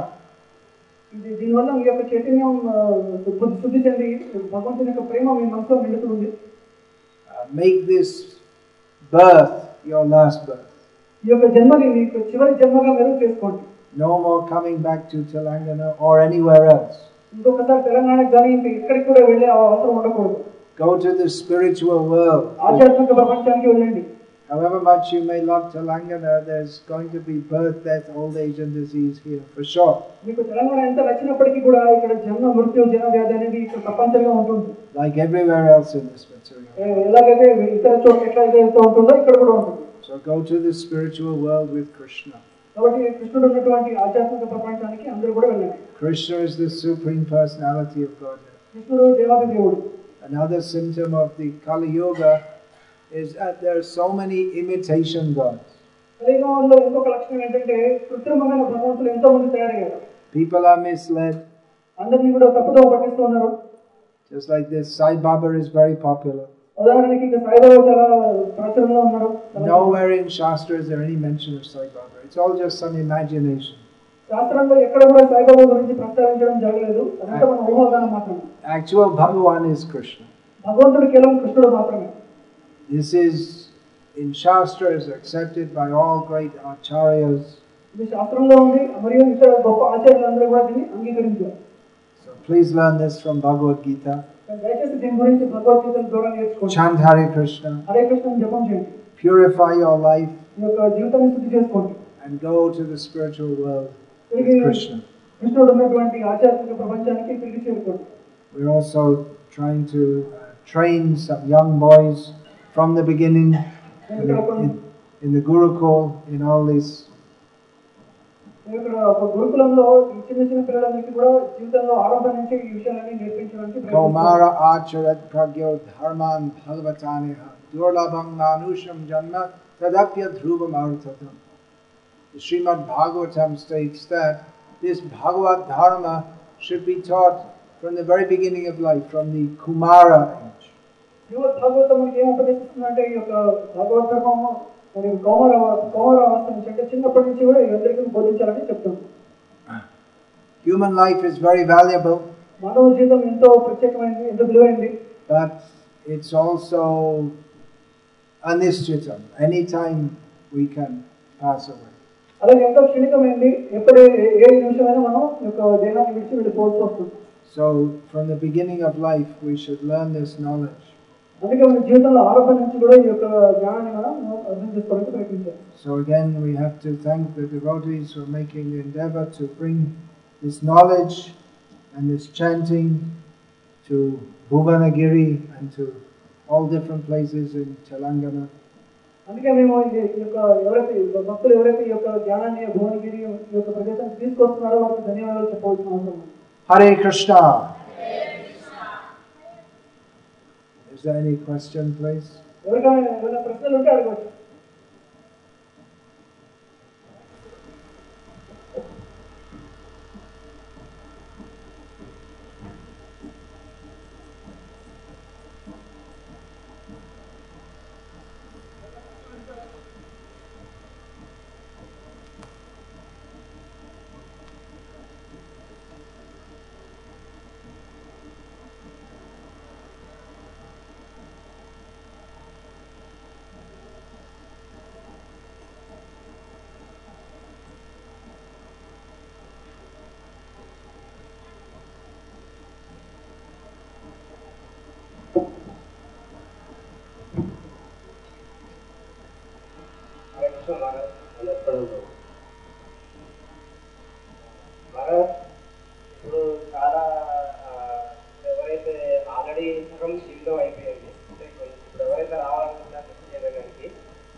ఇది దీనివల్ల మీ యొక్క చైతన్యం శుద్ధి చెంది భగవంతుని యొక్క ప్రేమ మీ మనసులో నిండుతుంది. uh, make this birth your last birth. ఈ యొక్క జన్మని మీకు చివరి జన్మగా మీరు చేసుకోండి. No more coming back to Telangana or anywhere else. ఇంకొకసారి తెలంగాణకు కానీ ఇంకా ఎక్కడికి కూడా వెళ్ళే అవసరం ఉండకూడదు. Go to the spiritual world. ఆధ్యాత్మిక ప్రపంచానికి వెళ్ళండి. However much you may love Telangana, there's going to be birth, death, old age and disease here for sure. మీకు తెలంగాణ ఎంత నచ్చినప్పటికీ కూడా ఇక్కడ జన్మ మృత్యు జన వ్యాధి అనేది ఇక్కడ తప్పనిసరిగా ఉంటుంది. Like everywhere else in this material. ఎలాగైతే ఇతర చోట్ల ఎట్లయితే ఉంటుందో ఇక్కడ కూడా ఉంటుంది. So go to the spiritual world with Krishna. కాబట్టి కృష్ణుడు ఉన్నటువంటి ఆధ్యాత్మిక ప్రపంచానికి అందరూ కూడా వెళ్ళండి. Krishna is the supreme personality of Godhead. కృష్ణుడు దేవాది దేవుడు. Another symptom of the Kali Yuga is that there are so many imitation gods. కలియుగంలో ఇంకొక లక్షణం ఏంటంటే కృత్రిమమైన భగవంతులు ఎంతో మంది తయారయ్యారు. People are misled. అందరినీ కూడా తప్పుదోవ పట్టిస్తున్నారు. Just like this, Sai Baba is very popular. ఉదాహరణకి ఇక సాయిబాబా చాలా ప్రచారంలో ఉన్నారు. Nowhere in Shastra is there any mention of Sai Baba. It's all just some imagination. శాస్త్రంలో ఎక్కడ కూడా సాయిబాబా గురించి ప్రస్తావించడం జరగలేదు. అదంతా మన ఊహాగానం మాత్రమే. Actual Bhagavan is Krishna. భగవంతుడు కేవలం కృష్ణుడు మాత్రమే. This is in Shastra is accepted by all great acharyas. ఇది శాస్త్రంలో ఉంది మరియు ఇతర గొప్ప ఆచార్యులందరూ కూడా దీన్ని అంగీకరించారు. So please learn this from Bhagavad Gita. దయచేసి దీని గురించి భగవద్గీత ద్వారా నేర్చుకోండి. Chant Hare Krishna. Hare Krishna జపం చేయండి. Purify your life. మీ యొక్క జీవితాన్ని శుద్ధి చేసుకోండి. And go to the spiritual world with Krishna. కృష్ణుడు ఉన్నటువంటి ఆధ్యాత్మిక ప్రపంచానికి తిరిగి చేరుకోండి. We're also trying to uh, train some young boys from the beginning in, in, in the Gurukul, in all this. ఇక్కడ ఒక గురుకులంలో ఈ చిన్న చిన్న పిల్లలందరికీ కూడా జీవితంలో ఆరంభం నుంచి ఈ విషయాలన్నీ నేర్పించడానికి Kaumara acharat pragyo dharman bhagavataneha durlabham manusham janma tadapya dhruvam arthatam. The Srimad Bhagavatam states that this Bhagavad Dharma should be taught from the very beginning of life, from the Kumara age. శ్రీమద్ భాగవతం మనకి ఏం ఉపదేశిస్తుందంటే ఈ యొక్క భగవద్ ధర్మము మరియు కౌమార కౌమార అవస్థ నుంచి అంటే చిన్నప్పటి నుంచి కూడా అందరికీ బోధించాలని చెప్తుంది. Human life is very valuable. మానవ జీవితం ఎంతో ప్రత్యేకమైనది, ఎంతో విలువైనది. But it's also anischitam. Anytime we can pass away. అలాగే ఎంతో క్షణికమైనది, ఎప్పుడు ఏ నిమిషమైనా మనం ఈ యొక్క దేహాన్ని విడిచి వెళ్ళిపోవాల్సి వస్తుంది. So from the beginning of life we should learn this knowledge. అందుకే మన జీవితంలో ఆరంభం నుంచి కూడా ఈ యొక్క జ్ఞానాన్ని మనం అర్థం చేసుకోవడానికి ప్రయత్నించాలి. So again we have to thank the devotees for making the endeavor to bring this knowledge and this chanting to Bhuvanagiri and to all different places in Telangana. అందుకే మేము ఈ యొక్క ఎవరైతే భక్తులు ఎవరైతే ఈ యొక్క జ్ఞానాన్ని భువనగిరి ఈ యొక్క ప్రదేశానికి తీసుకొస్తున్నారో వారికి ధన్యవాదాలు చెప్పవలసిన అవసరం ఉంది. Hare Krishna. Is there any question, please? ఎవరికైనా ఏమైనా ప్రశ్నలు ఉంటే అడగవచ్చు. ఇప్పుడు చాలా ఎవరైతే ఆల్రెడీ సగం శీలం అయిపోయింది, ఇప్పుడు ఎవరైతే రావాలనుకుంటున్నారు కృష్ణ చేయడానికి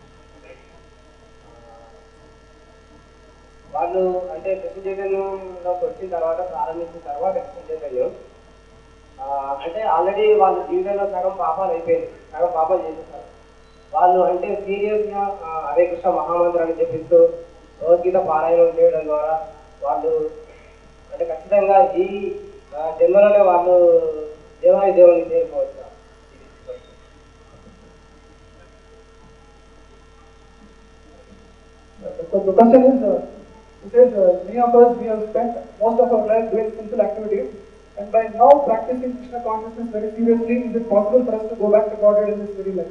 వాళ్ళు అంటే కృష్ణ చైతన్యంలోకి వచ్చిన తర్వాత ప్రారంభించిన తర్వాత కృష్ణ చైతన్యం అంటే ఆల్రెడీ వాళ్ళ జీవితంలో సగం పాపాలు అయిపోయింది, సగం పాపాలు చేసేస్తారు. వాళ్ళు అంటే సీరియస్గా హరే కృష్ణ మహామంత్రాన్ని చెప్పిస్తూ భగవద్గీత పారాయణం చేయడం ద్వారా వాళ్ళు అంటే ఖచ్చితంగా ఈ జన్మలోనే వాళ్ళు దేవాది దేవుని చేరుకోవచ్చు. So the question is, uh, it says, uh, many of us we have spent most of our life doing sinful activities, and And by now practicing Krishna consciousness very seriously, is it possible for us to go back to Godhead in this very life?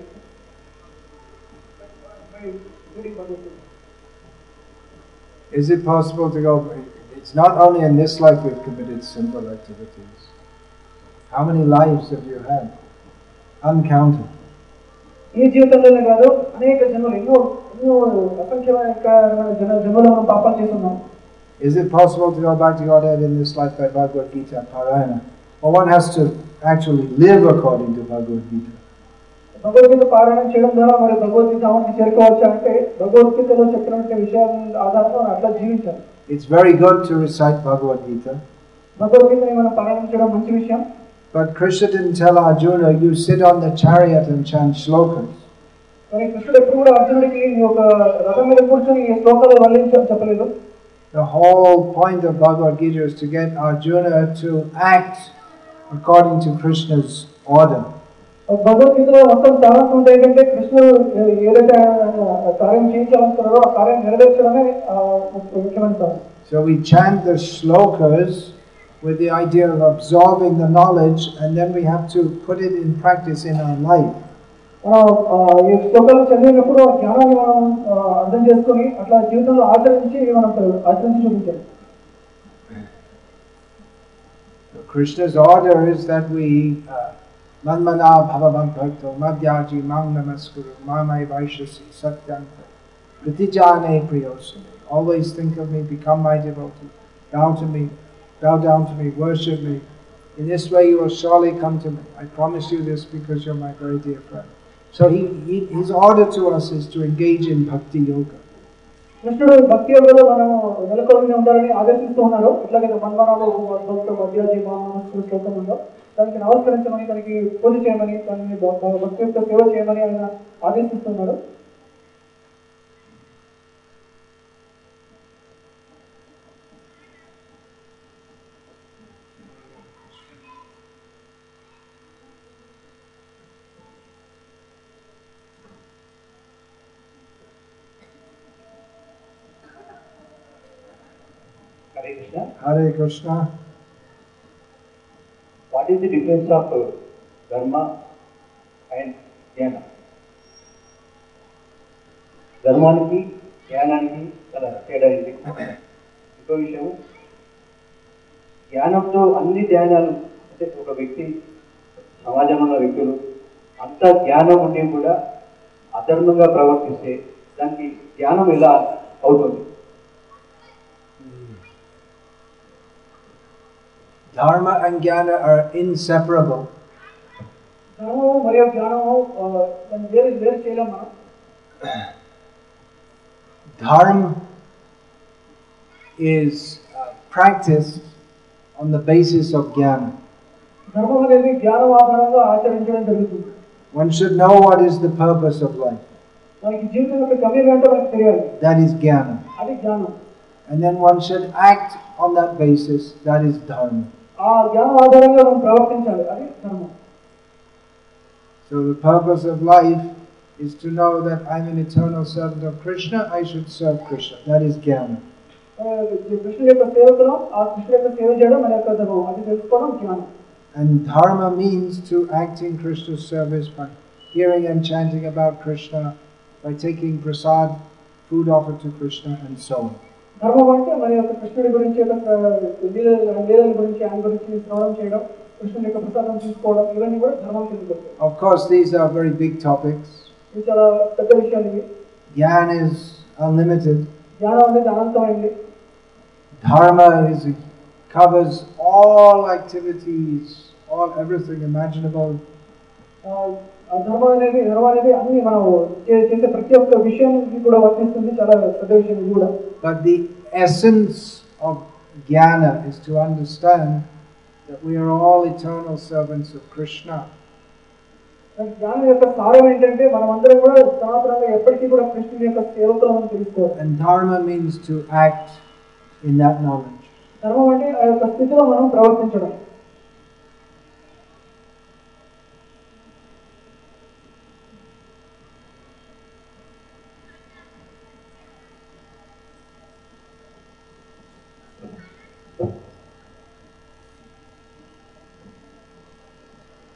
By reading Bhagavad Gita. Is it possible to go? It's not only in this life we've committed sinful activities. How many lives have you had? Uncounted. ఈ జీవితంలోనే కాదు అనేక జన్మలు ఎన్నో ఎన్నో అసంఖ్యమైన జన జన్మలో మనం పాపాలు చేస్తున్నాం. Is it possible to go back to Godhead in this life by Bhagavad Gita Parayana? Or one has to actually live according to Bhagavad Gita. Bhagavad Gita పారాయణం చేయడం ద్వారా మరి భగవద్గీత మనకి చేరుకోవచ్చు అంటే భగవద్గీతలో చెప్పినటువంటి విషయాల ఆధారంగా అట్లా జీవించాలి. It's very good to recite Bhagavad Gita. భగవద్గీతని మనం పారాయణం చేయడం మంచి విషయం. But Krishna didn't tell Arjuna, you sit on the chariot and chant shlokas. కానీ కృష్ణుడు ఎప్పుడు కూడా అర్జునుడికి ఒక రథం మీద కూర్చొని ఈ శ్లోకాలు వర్ణించని చెప్పలేదు. The whole point of Bhagavad Gita is to get Arjuna to act according to Krishna's order. భగవద్గీతలో మొత్తం సారాంశం ఏంటంటే కృష్ణుడు ఏదైతే కార్యం చేయించాలనుకున్నారో ఆ కార్యం నెరవేర్చడమే ముఖ్యమైన సారం. So we chant the shlokas with the idea of absorbing the knowledge, and then we have to put it in practice in our life. మనం ఈ శ్లోకాలు చదివినప్పుడు ఆ జ్ఞానాన్ని మనం అర్థం చేసుకొని అట్లా జీవితంలో ఆచరించి మనం ఆచరించి చూపించాలి. Krishna's order is that we manmana bhavavan bhakto madhyaji mang namaskuru mamai vaishasi satyanta pratijane priyosame. Always think of me, become my devotee, bow to me, bow down to me, worship me. In this way you will surely come to me. I promise you this because you're my very dear friend. So he, he, his order to us is to engage in bhakti yoga. కృష్ణుడు భక్తి యోగంలో మనం నెలకొల్పి ఉండాలని ఆదేశిస్తూ ఉన్నారు. ఇట్లాగైతే మన్మనాలు భక్త మధ్యాజీ మహానమస్కృత శ్లోకం ఉందో దానికి నమస్కరించమని, దానికి పూజ చేయమని, దాన్ని భక్తి యొక్క సేవ చేయమని ఆయన ఆదేశిస్తున్నారు. Hare Krishna. Hare Krishna. What is the difference of uh, dharma and jnana? ధర్మానికి జ్ఞానానికి చాలా తేడా ఉంది. ఇంకో విషయం, జ్ఞానంతో అన్ని ధ్యానాలు అంటే ఒక వ్యక్తి సమాజంలో ఉన్న వ్యక్తులు అంత జ్ఞానం ఉండి కూడా అధర్మంగా ప్రవర్తిస్తే దానికి జ్ఞానం ఎలా అవుతుంది? Dharma and jnana are inseparable. ధర్మము మరియు జ్ఞానము దాన్ని వేరు వేరు చేయలేం మనం. Dharma is uh, practiced on the basis of jnana. ధర్మం అనేది జ్ఞానం ఆధారంగా ఆచరించడం జరుగుతుంది. One should know what is the purpose of life. మనకి జీవితం యొక్క గమ్యం ఏంటో మనకు తెలియాలి. That is jnana. అది జ్ఞానం. And then one should act on that basis. That is dharma. ఆ జ్ఞానం ఆధారంగా మనం ప్రవర్తించాలి. అది ధర్మం. So the purpose of life is to know that I'm an eternal servant of Krishna. I should serve Krishna. That is jnana. కృష్ణుడి యొక్క సేవకులు ఆ కృష్ణుడి యొక్క సేవ చేయడం మన యొక్క ధర్మం. అది తెలుసుకోవడం జ్ఞానం. And dharma means to act in Krishna's service by hearing and chanting about Krishna, by taking prasad, food offered to Krishna, and so on. ధర్మం అంటే మన యొక్క కృష్ణుడి గురించి లీలల గురించి ఆయన గురించి శ్రవణం చేయడం, కృష్ణుడి యొక్క ప్రసాదం తీసుకోవడం, ఇవన్నీ కూడా ధర్మం కిందకి వస్తాయి. Of course, these are very big topics. ఇవి చాలా పెద్ద విషయాలు ఇవి. Jnana is unlimited. జ్ఞానం అనేది అనంతమైంది. Dharma is covers all activities, all everything imaginable. ధర్మం అనేది ధర్మం అనేది అన్ని మనం చేసే ప్రతి ఒక్క విషయానికి కూడా వర్తిస్తుంది. చాలా పెద్ద విషయం ఇది కూడా. But the essence of jnana is to understand that we are all eternal servants of Krishna. జ్ఞానం యొక్క సారం ఏంటంటే మనం అందరం కూడా సనాతనంగా ఎప్పటికీ కూడా కృష్ణుడి యొక్క సేవకులను తెలుసుకోవాలి. And dharma means to act in that knowledge. ధర్మం అంటే ఆ యొక్క స్థితిలో మనం ప్రవర్తించడం.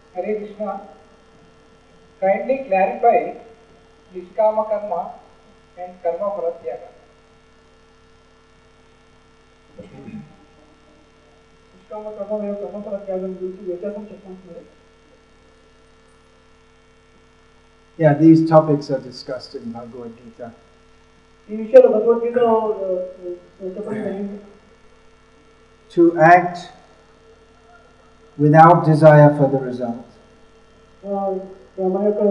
Hare Krishna. Kindly clarify Nishkama Karma and Karma Phalatyaga. Nishkama Karma and Karma Phalatyaga గురించి వ్యత్యాసం చెప్పండి. Yeah, these topics are discussed in Bhagavad Gita. ఈ విషయాలు భగవద్గీతలో చెప్పడం జరిగింది. To act without desire for the result. మన యొక్క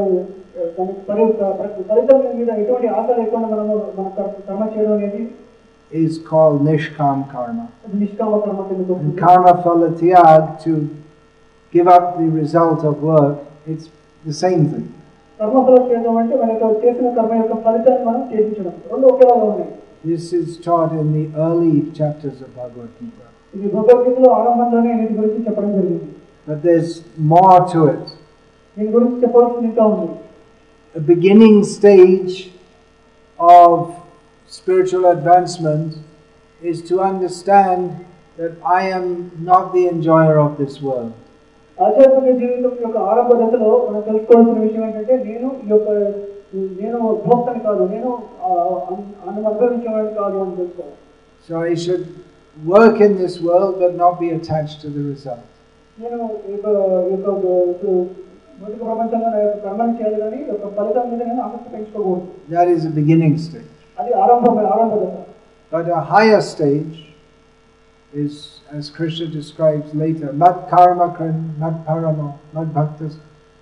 ఫలితం మీద ఎటువంటి ఆశ లేకుండా మనము మన కర్మ చేయడం అనేది is called Nishkam Karma. నిష్కామ కర్మ కింద. And Karma Phala Tyag, to give up the result of work, it's the same thing. కర్మ ఫలత్యాగం అంటే మన యొక్క చేసిన కర్మ యొక్క ఫలితాన్ని మనం త్యజించడం. రెండు ఒకేలాగా ఉన్నాయి. This is taught in the early chapters of Bhagavad Gita. ఇది భగవద్గీతలో ఆరంభంలోనే దీని గురించి చెప్పడం జరిగింది. But there's more to it. దీని గురించి చెప్పాల్సింది ఇంకా ఉంది. A beginning stage of spiritual advancement is to understand that I am not the enjoyer of this world. ఆధ్యాత్మిక జీవితం యొక్క ఆరంభ దశలో మనం తెలుసుకోవాల్సిన విషయం ఏంటంటే నేను ఈ యొక్క నేను భోక్తని కాదు, నేను అనుభవించేవాడిని కాదు అని తెలుసుకోవాలి. So I should work in this world but not be attached to the result. నేను ఈ యొక్క భౌతిక ప్రపంచంలో నా యొక్క కర్మని చేయాలి కానీ యొక్క ఫలితం మీద నేను ఆసక్తి పెంచుకోకూడదు. That is a beginning stage. అది ఆరంభ ఆరంభ దశ. But a higher stage is, as Krishna describes later, mat karma kran, mat paramo, mat bhaktas,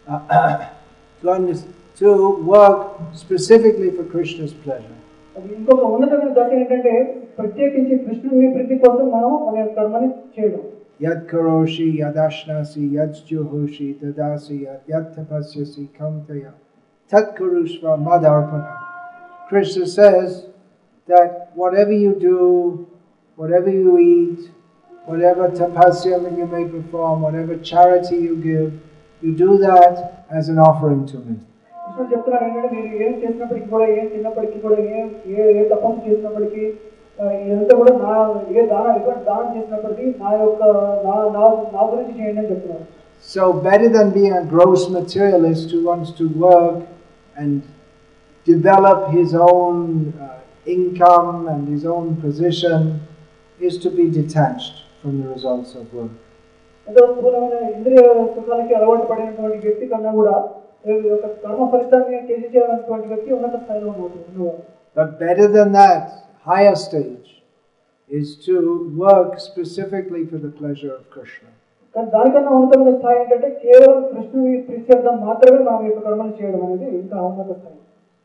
to work specifically for Krishna's pleasure. అది ఇంకొక ఉన్నతమైన దశ ఏంటంటే ప్రత్యేకించి కృష్ణుని ప్రీతి కోసం మనం మన యొక్క కర్మని చేయడం. Yad karoshi, yad ashnasi, yad juhoshi, dadasi, yad tapasyasi, kamtaya, tat kurushva madarpana. Krishna says that whatever you do, whatever you eat, whatever tapasya you may perform, whatever charity you give, you do that as an offering to me. కృష్ణుడు చెప్తున్నాడు ఏంటంటే మీరు ఏం చేసినప్పటికీ కూడా ఏం తిన్నప్పటికీ కూడా ఏ ఏ ఏ తపస్సు చేసినప్పటికీ ఇదంతా కూడా నా ఏ దానం ఎటువంటి దానం చేసినప్పటికీ నా యొక్క నా నా గురించి చేయండి అని చెప్తున్నాడు. So better than being a gross materialist who wants to work and develop his own uh, income and his own position is to be detached from the results of work. ఎంతో స్థూలమైన ఇంద్రియ సుఖాలకి అలవాటు పడినటువంటి వ్యక్తి కన్నా కూడా ఒక కర్మ ఫలితాన్ని త్యజించేటువంటి వ్యక్తి ఉన్నత స్థాయిలో ఉన్నవాడు. But better than that, higher stage is to work specifically for the pleasure of Krishna. కానీ దానికన్నా ఉన్నతమైన స్థాయి ఏంటంటే కేవలం కృష్ణుని ప్రీత్యర్థం మాత్రమే మనం యొక్క కర్మలు చేయడం అనేది ఇంకా ఉన్నత స్థాయి.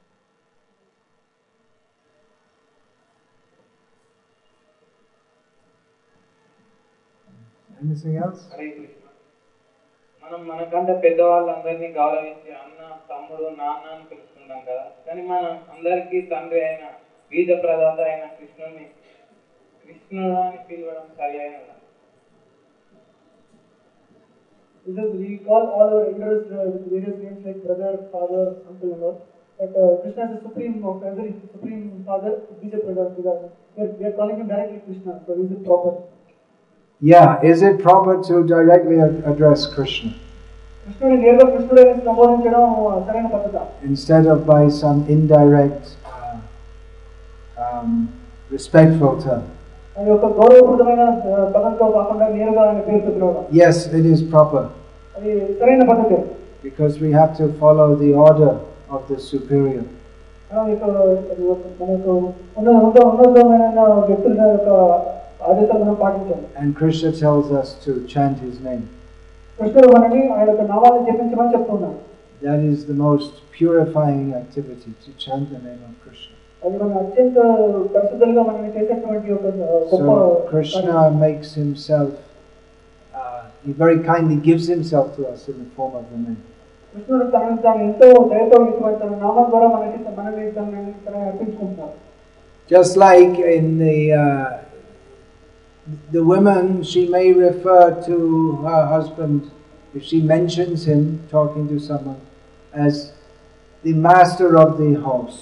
Anything else? హరే కృష్ణ. మనం మనకంటే పెద్దవాళ్ళందరినీ గౌరవించి అన్న, తమ్ముడు, నాన్న అని పిలుచుకుంటాం కదా. కానీ మనం అందరికీ తండ్రి అయిన బీజ ప్రదాత అయిన కృష్ణుని కృష్ణుడు అని పిలవడం సరి అయినదా? We call all our elders uh, with various names like brother, father, uncle, and all. But uh, Krishna is the supreme of every supreme father. Bija Pradhan, we are we are calling him directly Krishna. So is it proper? Yeah, is it proper to directly address Krishna? Instead of by some indirect, uh, um, respectful term. Yes, it is proper. Because we have to follow the order of the superior. And Krishna tells us to chant his name. That is the most purifying activity, to chant the name of Krishna. So Krishna makes himself, uh, he very kindly gives himself to us in the form of the name. Just like in the uh, the woman, she may refer to her husband, if she mentions him talking to someone, as the master of the house.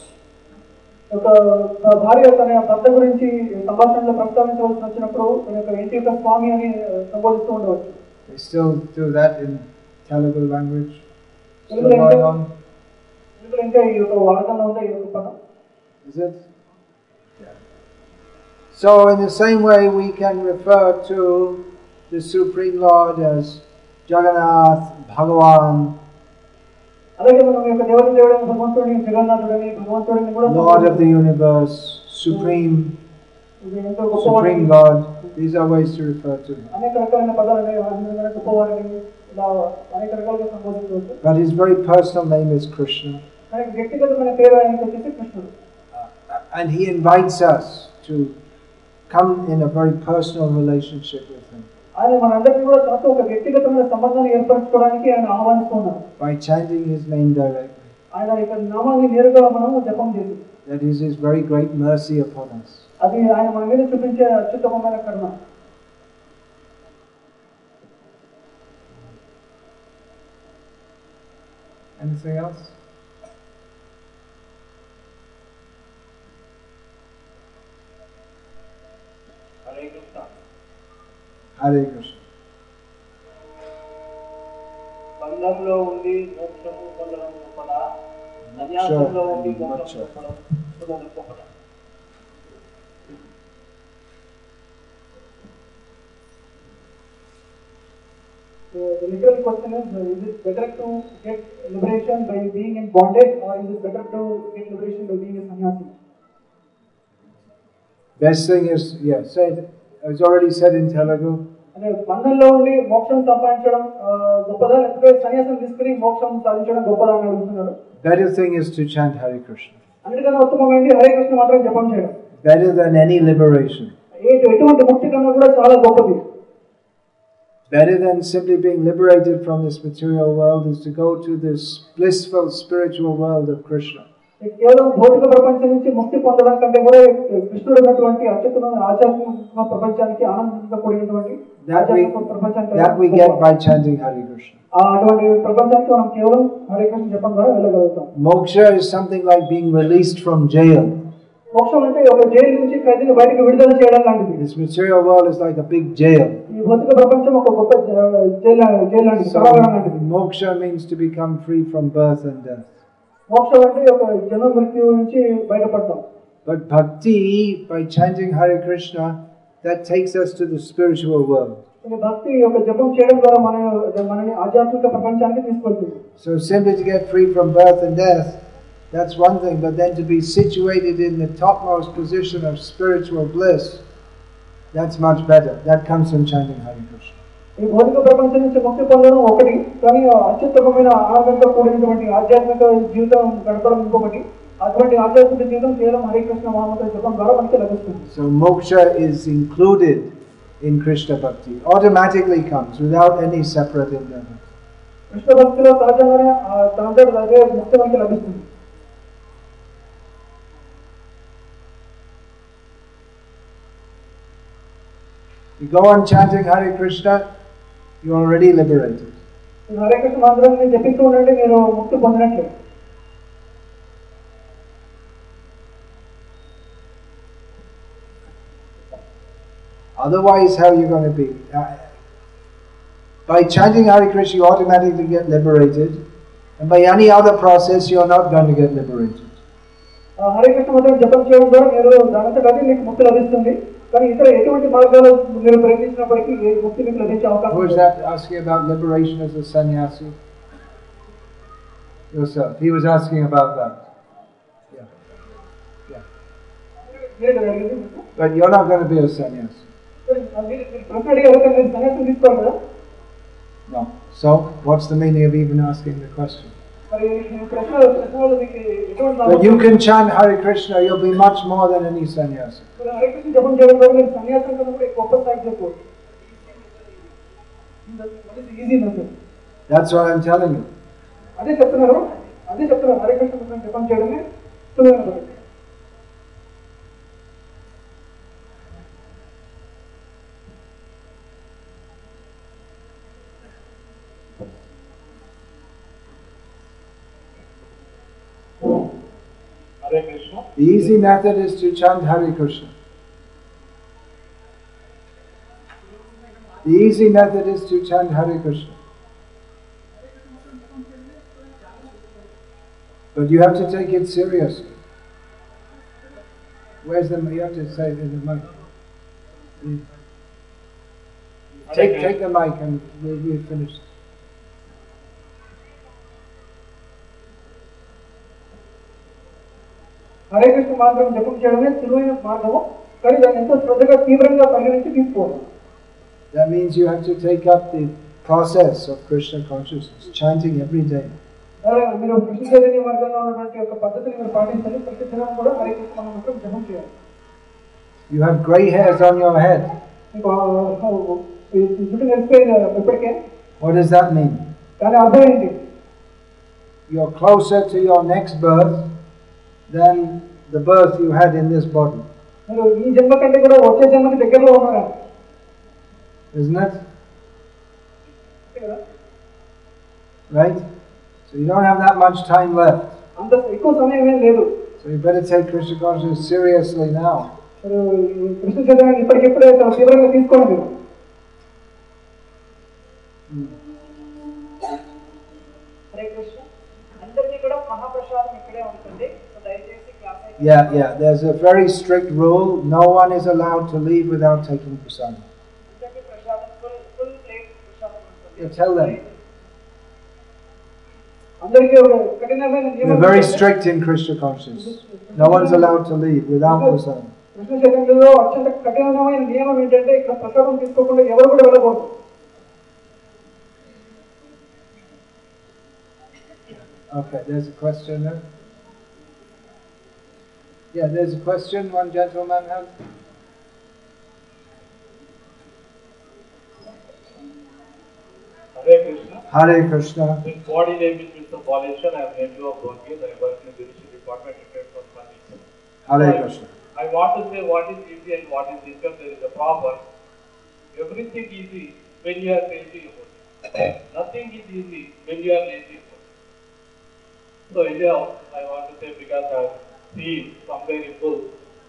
They still do that in Telugu language. Still తెలుగులో going ఇంకా on? తెలుగులో ఇంకా ఈ యొక్క వాడకంలో ఉందా ఈ యొక్క పదం? Is it? Yeah. So in the same way we can refer to the Supreme Lord as Jagannath, Bhagavan, అలాగే మనం ఈ యొక్క దేవత దేవుడైన భగవంతుడిని జగన్నాథుడని భగవంతుడిని కూడా Lord of the universe, Supreme, ఇది ఎంతో గొప్పవాడని Supreme God. These are ways to refer to Him. అనేక రకాలైన పదాలని వారిని గొప్పవాడని ఇలా అనేక రకాలుగా సంబోధించవచ్చు. But His very personal name is Krishna. కానీ వ్యక్తిగతమైన పేరు ఆయనకి వచ్చేసి కృష్ణుడు. Uh, and He invites us to come in a very personal relationship with Him ఆయన మనందరికీ కూడా తనతో ఒక వ్యక్తిగతమైన సంబంధాన్ని ఏర్పరచుకోవడానికి ఆయన ఆహ్వానిస్తున్నారు. by chanting His name directly. ఆయన యొక్క నామాన్ని నేరుగా మనము జపం చేసి That is His very great mercy upon us. అది ఆయన మన మీద చూపించే అత్యుత్తమమైన కరుణ. Anything else? Hare Krishna. Hare Krishna. బంధంలో ఉండి మోక్షము పొందడం గొప్పదా, సన్యాసంలో ఉండి మోక్షం పొందడం గొప్పదా? So the literal question is, uh, is it better to get liberation by being in bondage, or is it better to get liberation by being a sannyasi? Best thing is, yeah, said, it's already said in Telugu. అంటే బంధంలో ఉండి మోక్షం సంపాదించడం ఆ, గొప్పదా, లేకపోతే సన్యాసం తీసుకుని మోక్షం సాధించడం గొప్పదా అని అడుగుతున్నారు. Better thing is to chant Hare Krishna. అన్నిటికన్నా ఉత్తమమైనది హరే కృష్ణ మాత్రం జపం చేయడం. Better than any liberation. ఏ- ఎటువంటి ముక్తి కన్నా కూడా చాలా గొప్పది. Better than simply being liberated from this material world is to go to this blissful spiritual world of Krishna. కేవలం భౌతిక ప్రపంచం నుంచి ముక్తి పొందడం కంటే కూడా కృష్ణుడు ఉన్నటువంటి అత్యుత్తమైన ఆధ్యాత్మిక ప్రపంచానికి ఆనందంగా కూడినటువంటి That we, ఆధ్యాత్మిక ప్రపంచానికి that we get by chanting Hare Krishna. ఆ అటువంటి ప్రపంచానికి మనం కేవలం హరే కృష్ణ జపం ద్వారా వెళ్ళగలుగుతాం. Moksha is something like being released from jail. మోక్షం అంటే ఒక జైలు నుంచి ఖైదీని బయటకు విడుదల చేయడం లాంటిది. This material world is like a big jail. ఈ భౌతిక ప్రపంచం ఒక గొప్ప జైలు జైలు లాంటిది, కారాగారం లాంటిది. So, moksha means to become free from birth and death. మోక్షం అంటే ఒక జన్మ మృత్యు నుంచి బయటపడతాం. But bhakti, by chanting Hare Krishna, that takes us to the spiritual world. ఈ భక్తి యొక్క జపం చేయడం ద్వారా మన మనని ఆధ్యాత్మిక ప్రపంచానికి తీసుకెళ్తుంది. So simply to get free from birth and death, that's one thing, but then to be situated in the topmost position of spiritual bliss, that's much better. That comes from chanting Hare Krishna. ఈ భౌతిక ప్రపంచం నుంచి ముక్తి పొందడం ఒకటి, కానీ అత్యుత్తమమైన ఆనందంతో కూడినటువంటి ఆధ్యాత్మిక జీవితం గడపడం ఇంకొకటి. అటువంటి ఆధ్యాత్మిక జీవితం కేవలం హరే కృష్ణ మహామంత్ర జపం ద్వారా మనకి లభిస్తుంది. So moksha is included in Krishna bhakti, automatically comes without any separate endeavor. Krishna భక్తిలో సహజంగానే తనంతట అదే ముక్తి మనకి లభిస్తుంది. You go on chanting Hare Krishna, you're already liberated. Hare Krishna మంత్రాన్ని జపిస్తూ ఉండండి, మీరు ముక్తి పొందినట్లే. Otherwise, how are you going to be? Uh, by chanting Hare Krishna, you automatically get liberated, and by any other process, you're not going to get liberated. Hare Krishna మంత్రం జపం చేయడం ద్వారా మీరు దానంతట అదే మీకు ముక్తి లభిస్తుంది, కానీ ఇతర ఎటువంటి మార్గాలు మీరు ప్రయత్నించినప్పటికీ ఏ ముక్తి మీకు లభించే అవకాశం Who is లేదు. that asking about liberation as a sannyasi? Yourself. He was asking about that. Yeah. Yeah. మీరే కదా అడిగింది మీకు? But you're not going to be a sannyasi. మీరు మీరు ప్రశ్న అడిగారు కదా, మీరు సన్యాసం తీసుకోవాలి కదా. No. So, what's the meaning of even asking the question? మరి ఈ ప్రశ్న ప్రశ్న వల్ల మీకు ఎటువంటి But లాభం? you can chant Hare Krishna, you'll be much more than any sannyasi. మీరు హరే కృష్ణ జపం చేయడం ద్వారా మీరు సన్యాసం కన్నా కూడా గొప్ప స్థాయికి చేరుకోవచ్చు. Easy method. That's what I'm telling you. అదే చెప్తున్నారు, అదే చెప్తున్నారు హరే కృష్ణ మంత్రం జపం చేయడమే సులువైన పద్ధతి. Hare Krishna. The easy method is to chant Hare Krishna. The easy method is to chant Hare Krishna. But you have to take it seriously. Where's the, you have to say it in the mic. Mm. Take, take the mic and we'll, we'll finish. Hare Krishna మార్గం జపం చేయడమే సులువైన మార్గము, కానీ దాన్ని ఎంతో శ్రద్ధగా తీవ్రంగా పరిగణించి తీసుకోవాలి. That means you have to take up the process of Krishna consciousness, chanting every day. మీరు కృష్ణ చైతన్య మార్గంలో ఉన్నటువంటి ఒక పద్ధతిని మీరు పాటించాలి. ప్రతి దినం కూడా హరే కృష్ణ మంత్రం జపం చేయాలి. You have grey hairs on your head. మీకు జుట్టు నెరిసిపోయింది ఇప్పటికే. What does that mean? దాని అర్థం ఏంటి? You're closer to your next birth than the birth you had in this body. మీరు ఈ జన్మ కంటే కూడా వచ్చే జన్మకి దగ్గరలో ఉన్నారా? Isn't it? Right? So you don't have that much time left. అంత ఎక్కువ సమయం ఏం లేదు. So you better take Krishna consciousness seriously now. మీరు కృష్ణ చైతన్యాన్ని ఇప్పటికిప్పుడే తీవ్రంగా తీసుకోండి. హరే కృష్ణ. అందరికీ కూడా మహాప్రసాదం ఇక్కడే ఉంటుంది. దయచేసి క్లాస్ అయితే Yeah, yeah. There's a very strict rule. No one is allowed to leave without taking prasadam. అందరికీ ప్రసాదం ఫుల్ ఫుల్ ప్లేట్ ప్రసాదం ఉంటుంది. You tell them. అందరికీ ఒక కఠినమైన నియమం. They're very strict in Krishna consciousness. No one's allowed to leave without prasadam. Krishna చైతన్యంలో అత్యంత కఠినమైన నియమం ఏంటంటే ఇక్కడ ప్రసాదం తీసుకోకుండా ఎవరు కూడా వెళ్ళకూడదు. Okay, there's a question there. Yeah, there's a question one gentleman has. Hare Krishna. Hare Krishna. In body name is Mister Baleshwar. I am nephew of Bhagavad. I work in the Judicial Department retired from Punjab. Hare Krishna. I want to say what is easy and what is difficult. There is a proverb. Everything easy when you are lazy about it. Nothing is easy when you are lazy about it. So anyhow, I want to say because I have seen somewhere in book.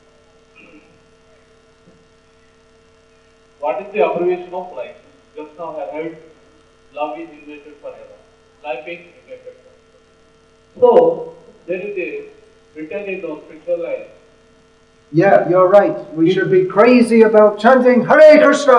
What is the abbreviation of life? Just now I heard love is invented forever. Life is invented forever. So there is a written in the spiritual life. Yeah, you're right. We should be crazy about chanting Hare Krishna.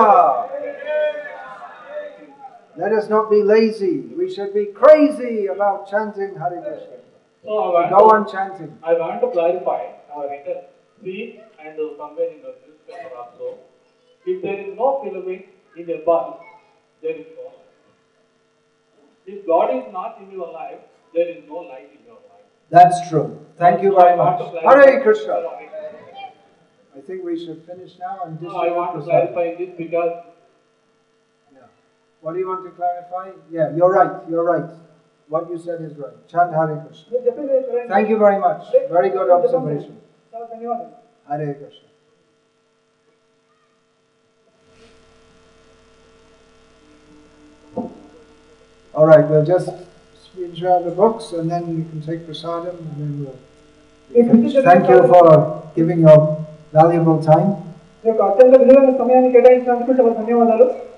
Let us not be lazy. We should be crazy about chanting Hare Krishna. So I want Go to, on chanting. I want to clarify our written see and uh, somewhere in the newspaper also. If there is no filament in a bulb, there is no light. If God is not in your life, there is no light in your life. That's true. Thank you very much. Hare Krishna. I think we should finish now and No, I distribute want to prasadam. clarify this because Yeah. What do you want to clarify? Yeah, you're right. You're right. What you said is right. Chant Hare Krishna. మీరు చెప్పింది సరైనది. Thank you very much. Very good observation. చాలా ధన్యవాదాలు. Hare Krishna. All right, we'll just read out the books and then you can take prasadam and then we'll finish. Thank you for giving your valuable time. ఈ యొక్క అత్యంత విలువైన సమయాన్ని కేటాయించినందుకు చాలా ధన్యవాదాలు.